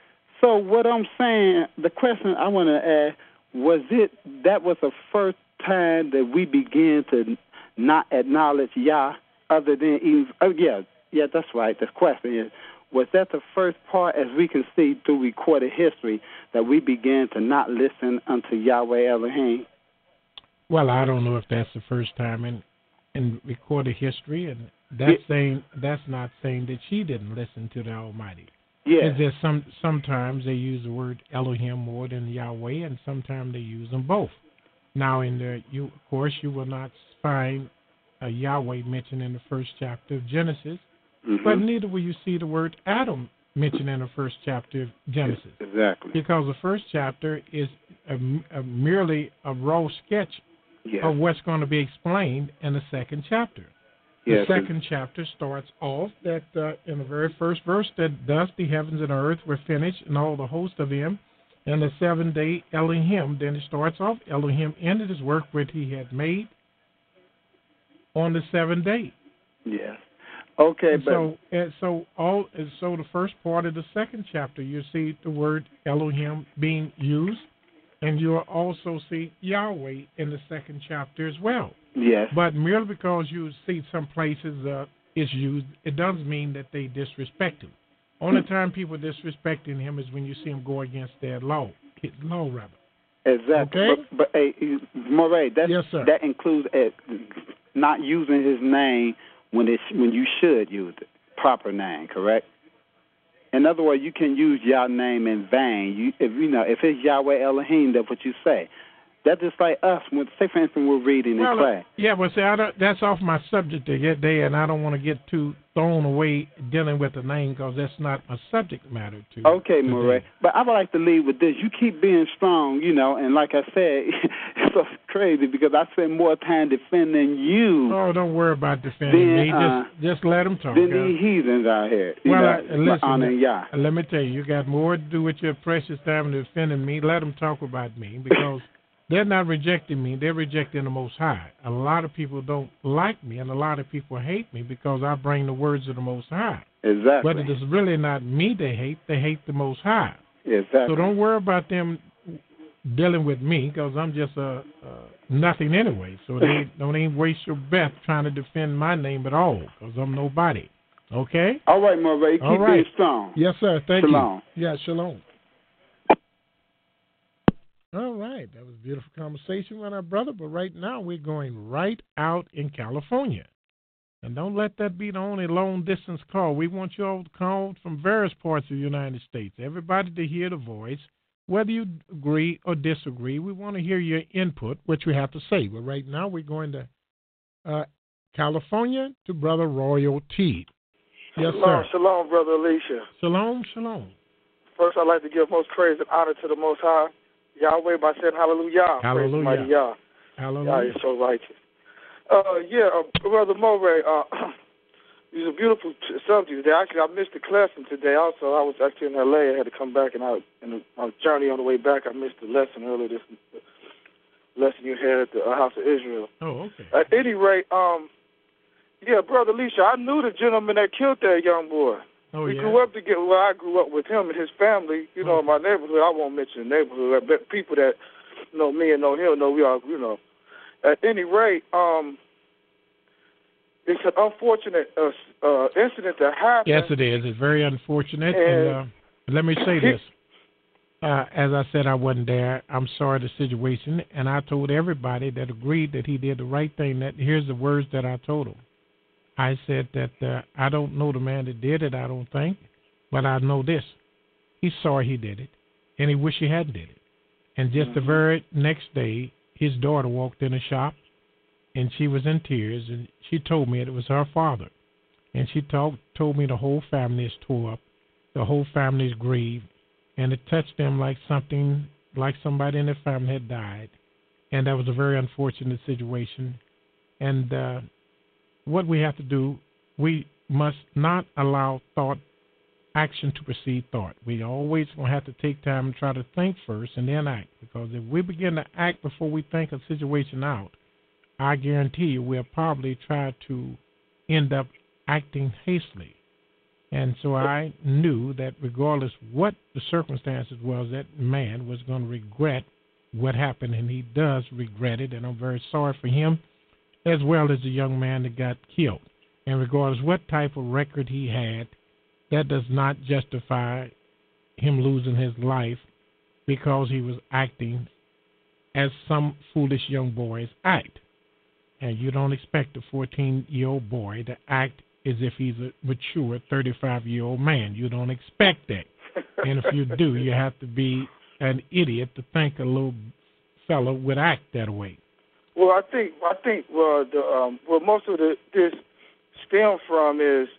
So what I'm saying, the question I want to ask, was it that was the first time that we began to not acknowledge Yah other than even, oh yeah, yeah, that's right. The question is, was that the first part, as we can see through recorded history, that we began to not listen unto Yahweh Elohim? Well, I don't know if that's the first time in in recorded history, and that's yeah. saying that's not saying that she didn't listen to the Almighty. Yeah. It's just some sometimes they use the word Elohim more than Yahweh, and sometimes they use them both. Now, in the you of course you will not find a Yahweh mentioned in the first chapter of Genesis, mm-hmm. but neither will you see the word Adam mentioned in the first chapter of Genesis. Exactly. Because the first chapter is a, a a, a raw sketch yes. of what's going to be explained in the second chapter. The yes. second chapter starts off that uh, in the very first verse that thus the heavens and earth were finished and all the host of them, and the seventh day Elohim. Then it starts off, Elohim ended his work which he had made on the seventh day. Yes. Okay, and but so and so all and so the first part of the second chapter you see the word Elohim being used, and you'll also see Yahweh in the second chapter as well. Yes. But merely because you see some places uh, it's used, it doesn't mean that they disrespect him. Only time people disrespecting him is when you see him go against their law, his law rather. Exactly. Okay? But, but hey, Moray, that's, yes, sir. that includes uh, not using his name when it's when you should use the proper name, correct? In other words, you can use Yah's name in vain. You, if you know, if it's Yahweh Elohim, that's what you say. That's just like us. When, say, for instance, we're reading well, in class. Yeah, but see, I don't, that's off my subject there, and I don't want to get too thrown away dealing with the name because that's not a subject matter to Okay, Moray. But I would like to leave with this. You keep being strong, you know, and like I said, it's so crazy because I spend more time defending you. Oh, don't worry about defending than, me. Uh, just, just let them talk. Than these heathens out here. You well, know, I, listen, honoring Yah. Let me tell you, you got more to do with your precious time than defending me. Let them talk about me because they're not rejecting me. They're rejecting the Most High. A lot of people don't like me, and a lot of people hate me because I bring the words of the Most High. Exactly. But it is really not me they hate. They hate the Most High. Exactly. So don't worry about them dealing with me because I'm just a, a nothing anyway. So they don't even waste your breath trying to defend my name at all because I'm nobody. Okay? All right, Moray. Keep all right. being strong. Yes, sir. Thank shalom. you. Yeah, shalom. All right. That was a beautiful conversation with our brother, but right now we're going right out in California. And don't let that be the only long-distance call. We want you all to call from various parts of the United States. Everybody to hear the voice, whether you agree or disagree. We want to hear your input, what you have to say. But right now we're going to uh, California to Brother Royal T. Yes, shalom, sir. Shalom, Brother Alicia. Shalom, shalom. First, I'd like to give most praise and honor to the Most High, Yahweh, by saying hallelujah. Hallelujah. Praise mighty Yah. Hallelujah. Yah is so righteous. Uh, yeah, uh, Brother Moray, uh, it was a beautiful t- subject today. Actually, I missed the lesson today also. I was actually in L A. I had to come back, and I, in my journey on the way back, I missed the lesson earlier, this lesson you had at the uh, House of Israel. Oh, okay. At any rate, um, yeah, Brother Alicia, I knew the gentleman that killed that young boy. Oh, we yeah? grew up together. Well, I grew up with him and his family. You know, oh. in my neighborhood. I won't mention the neighborhood, but people that know me and know him know we are, you know. At any rate, um, it's an unfortunate uh, uh, incident that happened. Yes, it is. It's very unfortunate. And, and uh, let me say this. Uh, as I said, I wasn't there. I'm sorry the situation, and I told everybody that agreed that he did the right thing. That here's the words that I told him. I said that uh, I don't know the man that did it, I don't think, but I know this. He's sorry he did it, and he wished he hadn't did it. And just mm-hmm. the very next day, his daughter walked in the shop, and she was in tears, and she told me it was her father. And she told, told me the whole family is tore up, the whole family is grieved, and it touched them like something, like somebody in their family had died. And that was a very unfortunate situation. And uh, what we have to do, we must not allow thought, action to precede thought. We always going to have to take time and try to think first and then act. Because if we begin to act before we think a situation out, I guarantee you we'll probably try to end up acting hastily. And so I knew that regardless what the circumstances was, that man was going to regret what happened, and he does regret it, and I'm very sorry for him, as well as the young man that got killed. And regardless what type of record he had, that does not justify him losing his life because he was acting as some foolish young boys act. And you don't expect a fourteen-year-old boy to act as if he's a mature thirty-five-year-old man. You don't expect that. And if you do, you have to be an idiot to think a little fellow would act that way. Well, I think I think well, the um, well most of the this stem from is,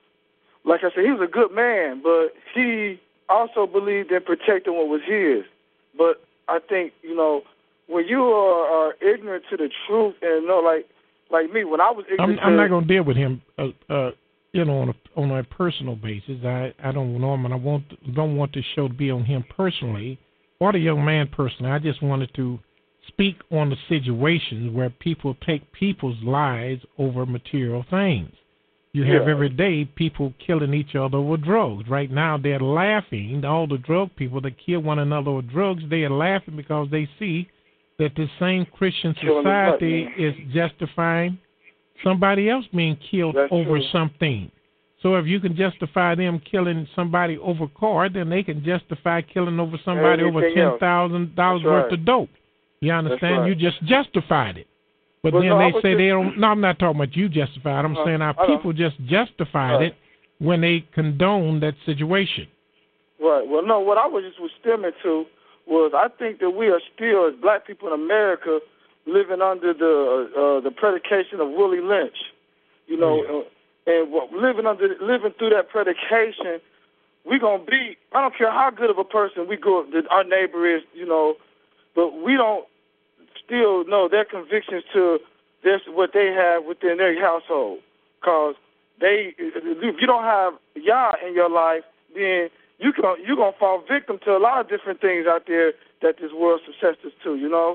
like I said, he was a good man, but he also believed in protecting what was his. But I think, you know, when you are, are ignorant to the truth, and you know, like like me, when I was ignorant, I'm, I'm to, not going to deal with him, uh, uh, you know, on a on a personal basis. I, I don't know him, and I want don't want this show to be on him personally or the young man personally. I just wanted to speak on the situations where people take people's lives over material things. You have yeah. every day people killing each other with drugs. Right now they're laughing. All the drug people that kill one another with drugs, they are laughing because they see that the same Christian society is justifying somebody else being killed That's over true. something. So if you can justify them killing somebody over car, then they can justify killing over somebody Everything over ten thousand dollars worth right. of dope. You understand? Right. You just justified it. But well, then no, they say just, they don't. No, I'm not talking about you justified. I'm uh, saying our people just justified right. it when they condone that situation. Right. Well, no, what I was just was stemming to was I think that we are still, as black people in America, living under the uh, the predication of Willie Lynch. You know, yeah. uh, and what, living under living through that predication, we're gonna be. I don't care how good of a person we go, that our neighbor is. You know, but we don't still know their convictions to this what they have within their household. Cause they, if you don't have Yah in your life, then you can you're gonna fall victim to a lot of different things out there that this world subsets to. You know,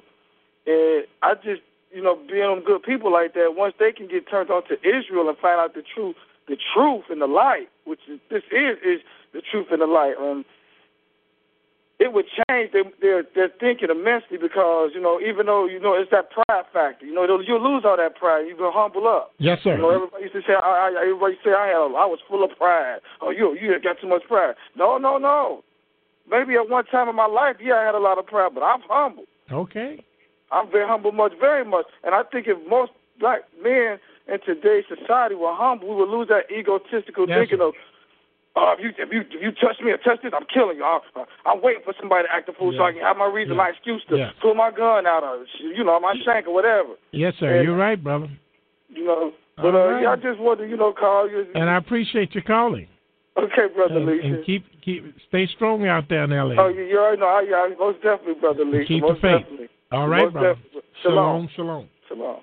and I just you know being on good people like that, once they can get turned on to Israel and find out the truth, the truth and the light, which is, this is is the truth and the light. Um, it would change their, their their thinking immensely because, you know, even though, you know, it's that pride factor. You know, you'll lose all that pride. You're going to humble up. Yes, sir. You know, everybody used to say, I, I, everybody say I, had, I was full of pride. Oh, you you got too much pride. No, no, no. Maybe at one time in my life, yeah, I had a lot of pride, but I'm humble. Okay. I'm very humble, much, very much. And I think if most black men in today's society were humble, we would lose that egotistical yes, thinking sir. of, Uh, if you if you if you touch me or touch this, I'm killing you. I, uh, I'm waiting for somebody to act a fool yeah. so I can have my reason, yeah. my excuse to yeah. pull my gun out of, you know, my shank or whatever. Yes, sir. And, you're right, brother. You know, but uh, right. yeah, I just wanted to, you know, call you. And I appreciate your calling. Okay, brother and, Lisa. And keep keep stay strong out there in L A. Oh, you, you already know. I, yeah, most definitely, brother Lisa. Keep most the faith. Definitely. All right, most brother. Definitely. Shalom, shalom. Shalom.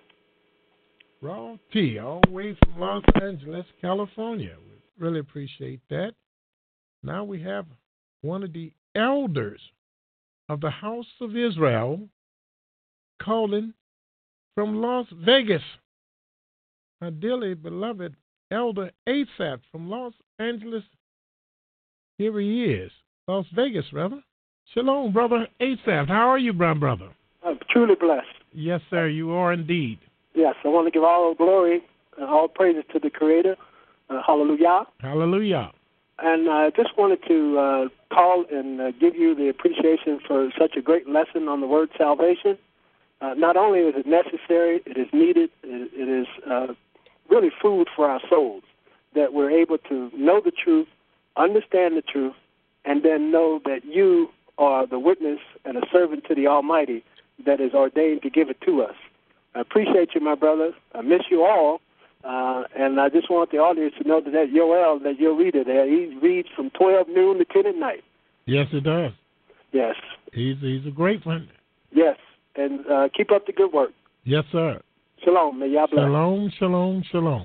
Raw T, all the way from Los Angeles, California. We really appreciate that. Now we have one of the elders of the House of Israel calling from Las Vegas. My dearly beloved Elder Asaph from Los Angeles. Here he is. Las Vegas, brother. Shalom, brother Asaph. How are you, brown brother? I'm truly blessed. Yes, sir, you are indeed. Yes, I want to give all glory and all praises to the Creator. Uh, hallelujah. Hallelujah. and I just wanted to uh, call and uh, give you the appreciation for such a great lesson on the word salvation. Uh, not only is it necessary, it is needed, it, it is uh, really food for our souls, that we're able to know the truth, understand the truth, and then know that you are the witness and a servant to the Almighty that is ordained to give it to us. I appreciate you, my brother. I miss you all. Uh, and I just want the audience to know that that Yoel, that your reader there, he reads from twelve noon to ten at night. Yes, it does. Yes. He's he's a great one. Yes. And uh, keep up the good work. Yes, sir. Shalom. May Yah bless. Shalom, shalom, shalom.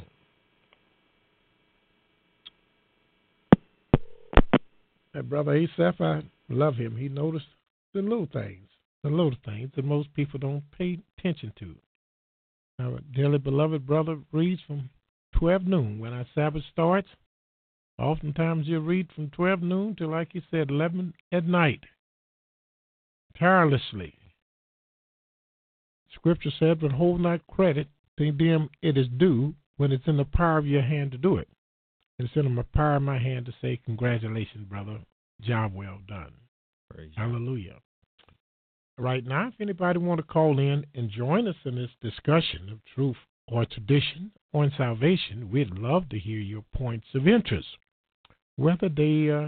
That brother Asaph, I love him. He noticed the little things, the little things that most people don't pay attention to. Our dearly beloved brother reads from twelve noon when our Sabbath starts. Oftentimes you read from twelve noon to, like you said, eleven at night, tirelessly. Scripture said, but hold not credit to them it is due when it's in the power of your hand to do it. It's in the power of my hand to say, congratulations, brother. Job well done. Praise Hallelujah. Right now, if anybody want to call in and join us in this discussion of truth or tradition on salvation, we'd love to hear your points of interest. Whether they uh,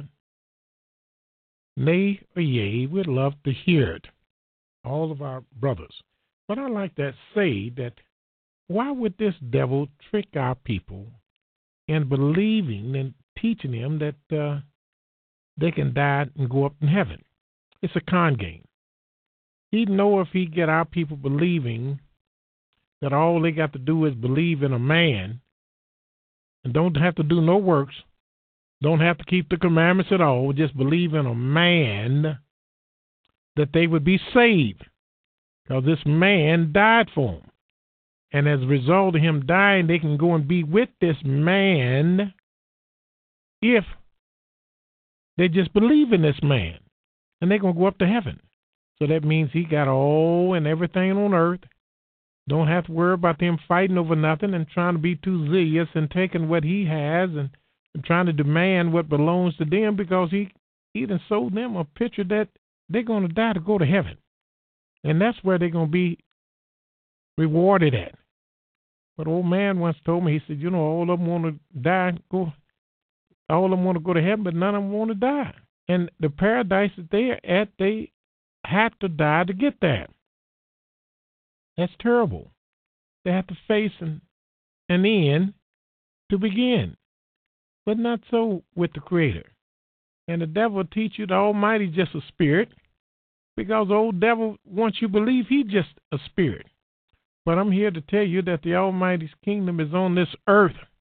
nay or yea, we'd love to hear it. All of our brothers. But I like to say that why would this devil trick our people in believing and teaching them that uh, they can die and go up in heaven? It's a con game. He'd know if he get our people believing that all they got to do is believe in a man and don't have to do no works, don't have to keep the commandments at all, just believe in a man, that they would be saved. Because this man died for them. And as a result of him dying, they can go and be with this man if they just believe in this man. And they're going to go up to heaven. So that means he got all and everything on earth. Don't have to worry about them fighting over nothing and trying to be too zealous and taking what he has and, and trying to demand what belongs to them, because he, he done sold them a picture that they're going to die to go to heaven. And that's where they're going to be rewarded at. But old man once told me, he said, you know, all of them want to die, go, all of them want to go to heaven, but none of them want to die. And the paradise that they're at, they had to die to get there. That's terrible. They have to face an, an end to begin. But not so with the Creator. And the devil will teach you the Almighty is just a spirit, because the old devil wants you to believe he's just a spirit. But I'm here to tell you that the Almighty's kingdom is on this earth.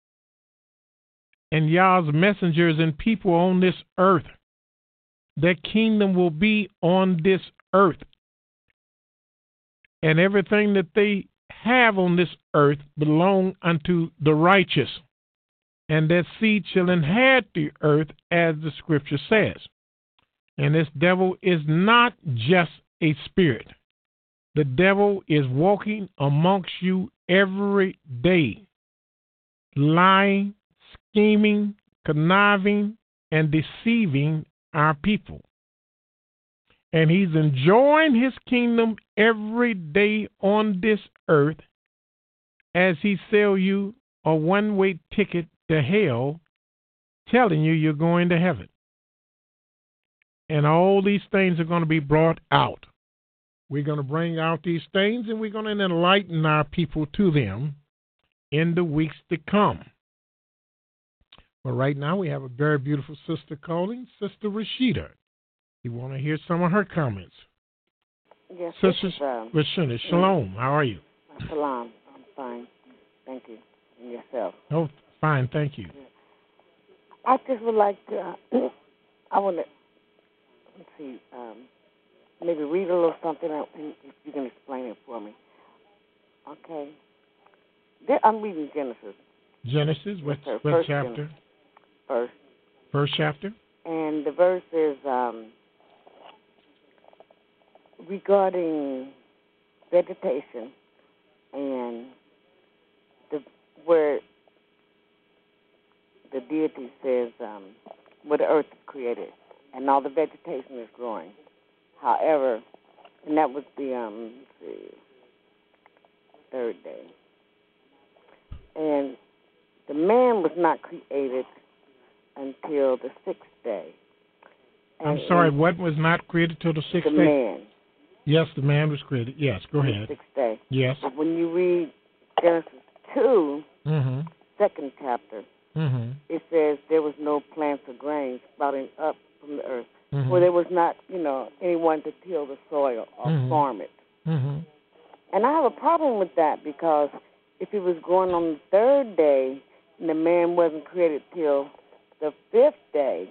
And Yah's messengers and people on this earth. Their kingdom will be on this earth. And everything that they have on this earth belong unto the righteous. And their seed shall inherit the earth, as the scripture says. And this devil is not just a spirit. The devil is walking amongst you every day, lying, scheming, conniving, and deceiving our people. And he's enjoying his kingdom every day on this earth as he sell you a one-way ticket to hell, telling you you're going to heaven. And all these things are going to be brought out. We're going to bring out these things, and we're going to enlighten our people to them in the weeks to come. But right now we have a very beautiful sister calling, Sister Rashida. You want to hear some of her comments? Yes, Sister um, Rashida, shalom. How are you? Shalom. I'm fine. Thank you. And yourself? Oh, fine. Thank you. I just would like to, uh, I want to, let's see, um, maybe read a little something and if you can explain it for me. Okay. There, I'm reading Genesis. Genesis, what, Yes, what First chapter? Genesis. First. First chapter? And the verse is um, regarding vegetation and the where the deity says, um, where the earth is created, and all the vegetation is growing. However, and that was the um, let's see, third day, and the man was not created until the sixth day. And, I'm sorry, what was not created till the sixth the day? The man. Yes, the man was created. Yes, go ahead. The sixth day. Yes. But when you read Genesis two, mm-hmm. second chapter, mm-hmm. it says there was no plants or grain sprouting up from the earth, mm-hmm. where there was not, you know, anyone to till the soil or mm-hmm. farm it. Mm-hmm. And I have a problem with that because if it was growing on the third day and the man wasn't created till the fifth day,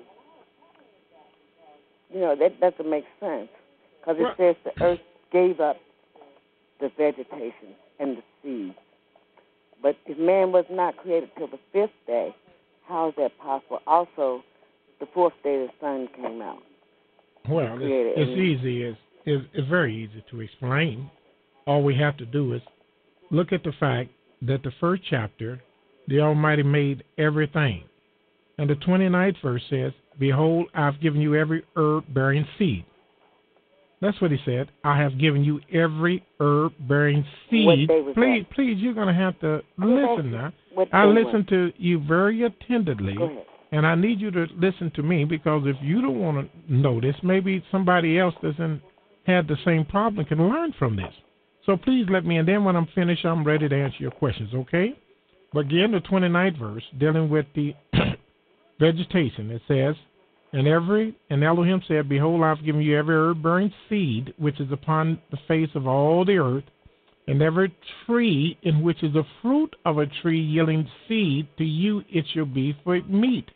you know, that doesn't make sense. Because it says the earth gave up the vegetation and the seed. But if man was not created till the fifth day, how is that possible? Also, the fourth day the sun came out. Well, it's, it's easy. It's, it's, it's very easy to explain. All we have to do is look at the fact that the first chapter, the Almighty made everything. And the twenty-ninth verse says, behold, I've given you every herb bearing seed. That's what he said. I have given you every herb bearing seed. Please, that? please, you're going to have to listen now. I listen to you very attentively, and I need you to listen to me because if you don't want to know this, maybe somebody else doesn't have the same problem can learn from this. So please let me, and then when I'm finished, I'm ready to answer your questions, okay? But again, the twenty-ninth verse, dealing with the vegetation, it says, And every and Elohim said, behold, I've given you every herb bearing seed which is upon the face of all the earth, and every tree in which is the fruit of a tree yielding seed, to you it shall be for meat.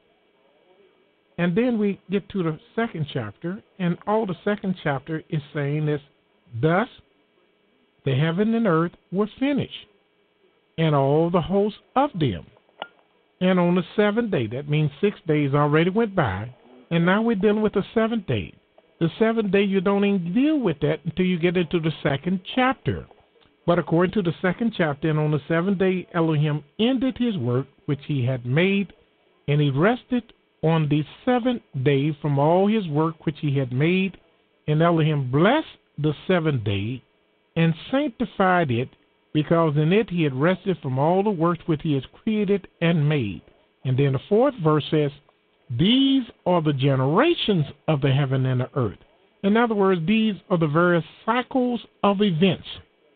And then we get to the second chapter, and all the second chapter is saying this, thus the heaven and earth were finished, and all the hosts of them. And on the seventh day, that means six days already went by, and now we're dealing with the seventh day. The seventh day, you don't even deal with that until you get into the second chapter. But according to the second chapter, and on the seventh day, Elohim ended his work which he had made, and he rested on the seventh day from all his work which he had made. And Elohim blessed the seventh day and sanctified it, because in it he had rested from all the works which he has created and made. And then the fourth verse says, these are the generations of the heaven and the earth. In other words, these are the various cycles of events.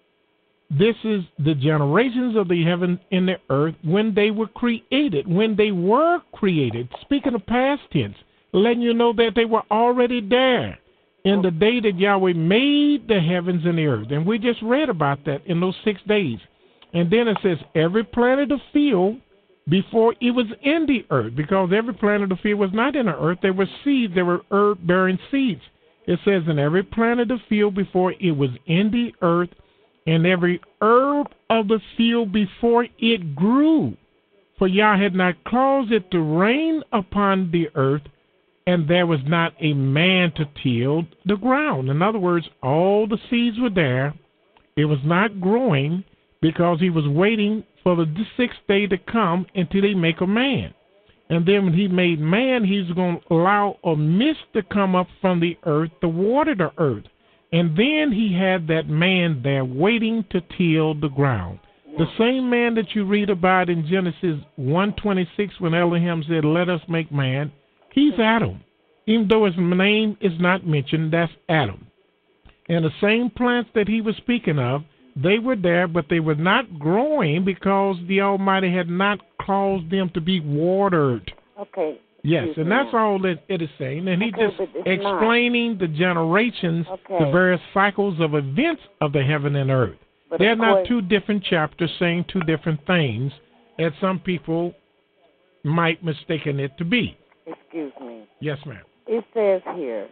This is the generations of the heaven and the earth when they were created, when they were created. Speaking of past tense, letting you know that they were already there in the day that Yahweh made the heavens and the earth. And we just read about that in those six days. And then it says, every plant of the field before it was in the earth, because every plant of the field was not in the earth. There were seeds, there were herb-bearing seeds. It says, in every plant of the field before it was in the earth, and every herb of the field before it grew. For Yah had not caused it to rain upon the earth, and there was not a man to till the ground. In other words, all the seeds were there. It was not growing because he was waiting for the sixth day to come until he make a man. And then when he made man, he's going to allow a mist to come up from the earth to water the earth. And then he had that man there waiting to till the ground. The same man that you read about in Genesis one twenty-six when Elohim said, let us make man, he's Adam. Even though his name is not mentioned, that's Adam. And the same plants that he was speaking of, they were there, but they were not growing because the Almighty had not caused them to be watered. Okay. Yes, and that's all that it is saying. And he okay, just explaining not. the generations, okay. the various cycles of events of the heaven and earth. But They're not course, two different chapters saying two different things, as some people might mistaken it to be. Excuse me. Yes, ma'am. It says here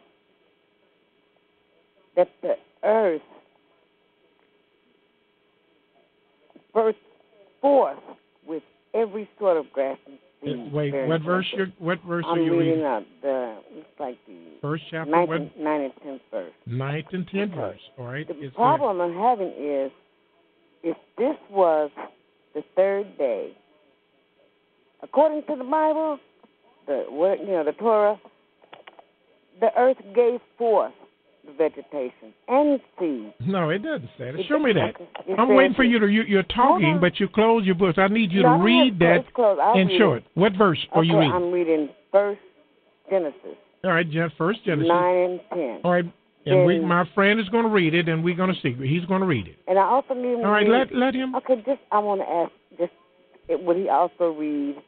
that the earth burst forth with every sort of grass and seed. Wait, what verse? You're, what verse I'm are you reading? reading? Up the it's like the first chapter, ninth, what? and, ninth and tenth verse. Ninth and tenth okay. verse. All right. The it's problem there. I'm having is if this was the third day, according to the Bible, the what you know the Torah, the earth gave forth the vegetation and seed. No, it doesn't say that. It Show me that. okay. It I'm waiting for you to. You, you're talking, but you close your books. I need you no, to read that and show it. What verse okay, are you reading? I'm reading First Genesis. All right, Gen- First Genesis. Nine and ten. All right, and then, we, my friend is going to read it, and we're going to see. He's going to read it. And I also need him. All right, to read, let let him. Okay, just I want to ask, just it, would he also read?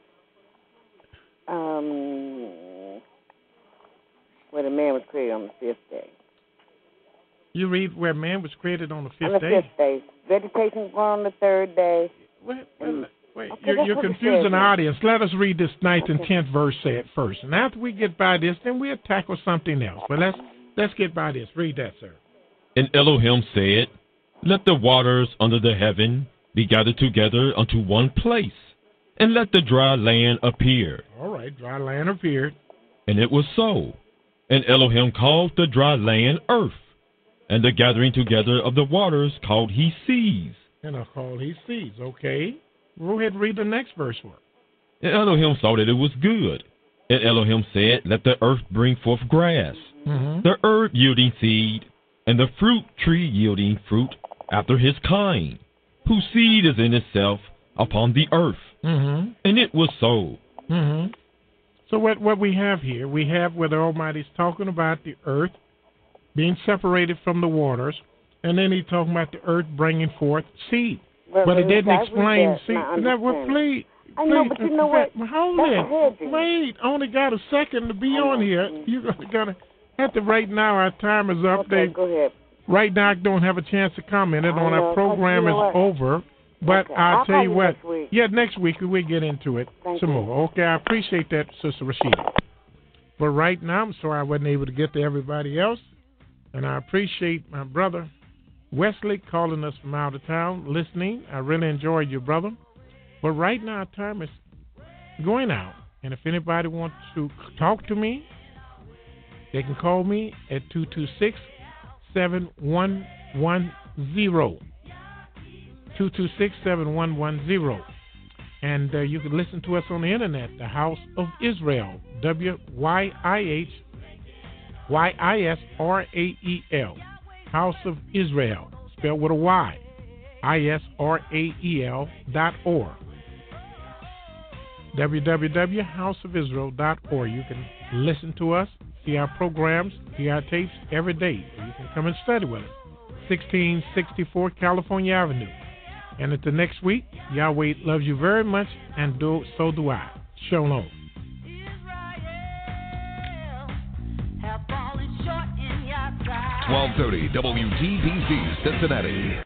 Um, where the man was created on the fifth day. You read where man was created on the fifth day? On the day? fifth day. Vegetation was born on the third day. Wait, wait, wait. Okay, you're you're confusing the audience. Let us read this ninth okay. and tenth verse said first. And after we get by this, then we'll tackle something else. But let's let's get by this. Read that, sir. And Elohim said, let the waters under the heaven be gathered together unto one place, and let the dry land appear. All right, dry land appeared. And it was so. And Elohim called the dry land earth, and the gathering together of the waters called he seas. And I called he seas. Okay. Go ahead and read the next verse for it. And Elohim saw that it was good. And Elohim said, let the earth bring forth grass, mm-hmm. the herb yielding seed, and the fruit tree yielding fruit after his kind, whose seed is in itself upon the earth. Mm-hmm. And it was so. Mm-hmm. So what, what we have here, we have where the Almighty's talking about the earth being separated from the waters, and then he's talking about the earth bringing forth seed. Well, but it didn't I explain that, seed. That was please. I know, but you know what? Hold it. Wait, only got a second to be on here. You're gonna have to. Right now, our time is up. Okay, they, go ahead. Right now, I don't have a chance to comment it on our program you know is over. But okay. I'll, I'll tell you you what. Next week. Yeah, next week we get into it Thank some you. more. Okay, I appreciate that, Sister Rashida. But right now, I'm sorry I wasn't able to get to everybody else, and I appreciate my brother Wesley calling us from out of town, listening. I really enjoyed you, brother. But right now, our time is going out, and if anybody wants to talk to me, they can call me at two two six, seven one one zero. two two six, seven one one zero. And uh, you can listen to us on the internet, the House of Israel, W Y I H Y I S R A E L, House of Israel, spelled with a Y, I S R A E L dot org, w w w dot house of israel dot org. You can listen to us, see our programs, hear our tapes every day. You can come and study with us, sixteen sixty-four California Avenue. And until next week, Yahweh loves you very much, and do, so do I. Shalom. twelve thirty W T B C Cincinnati.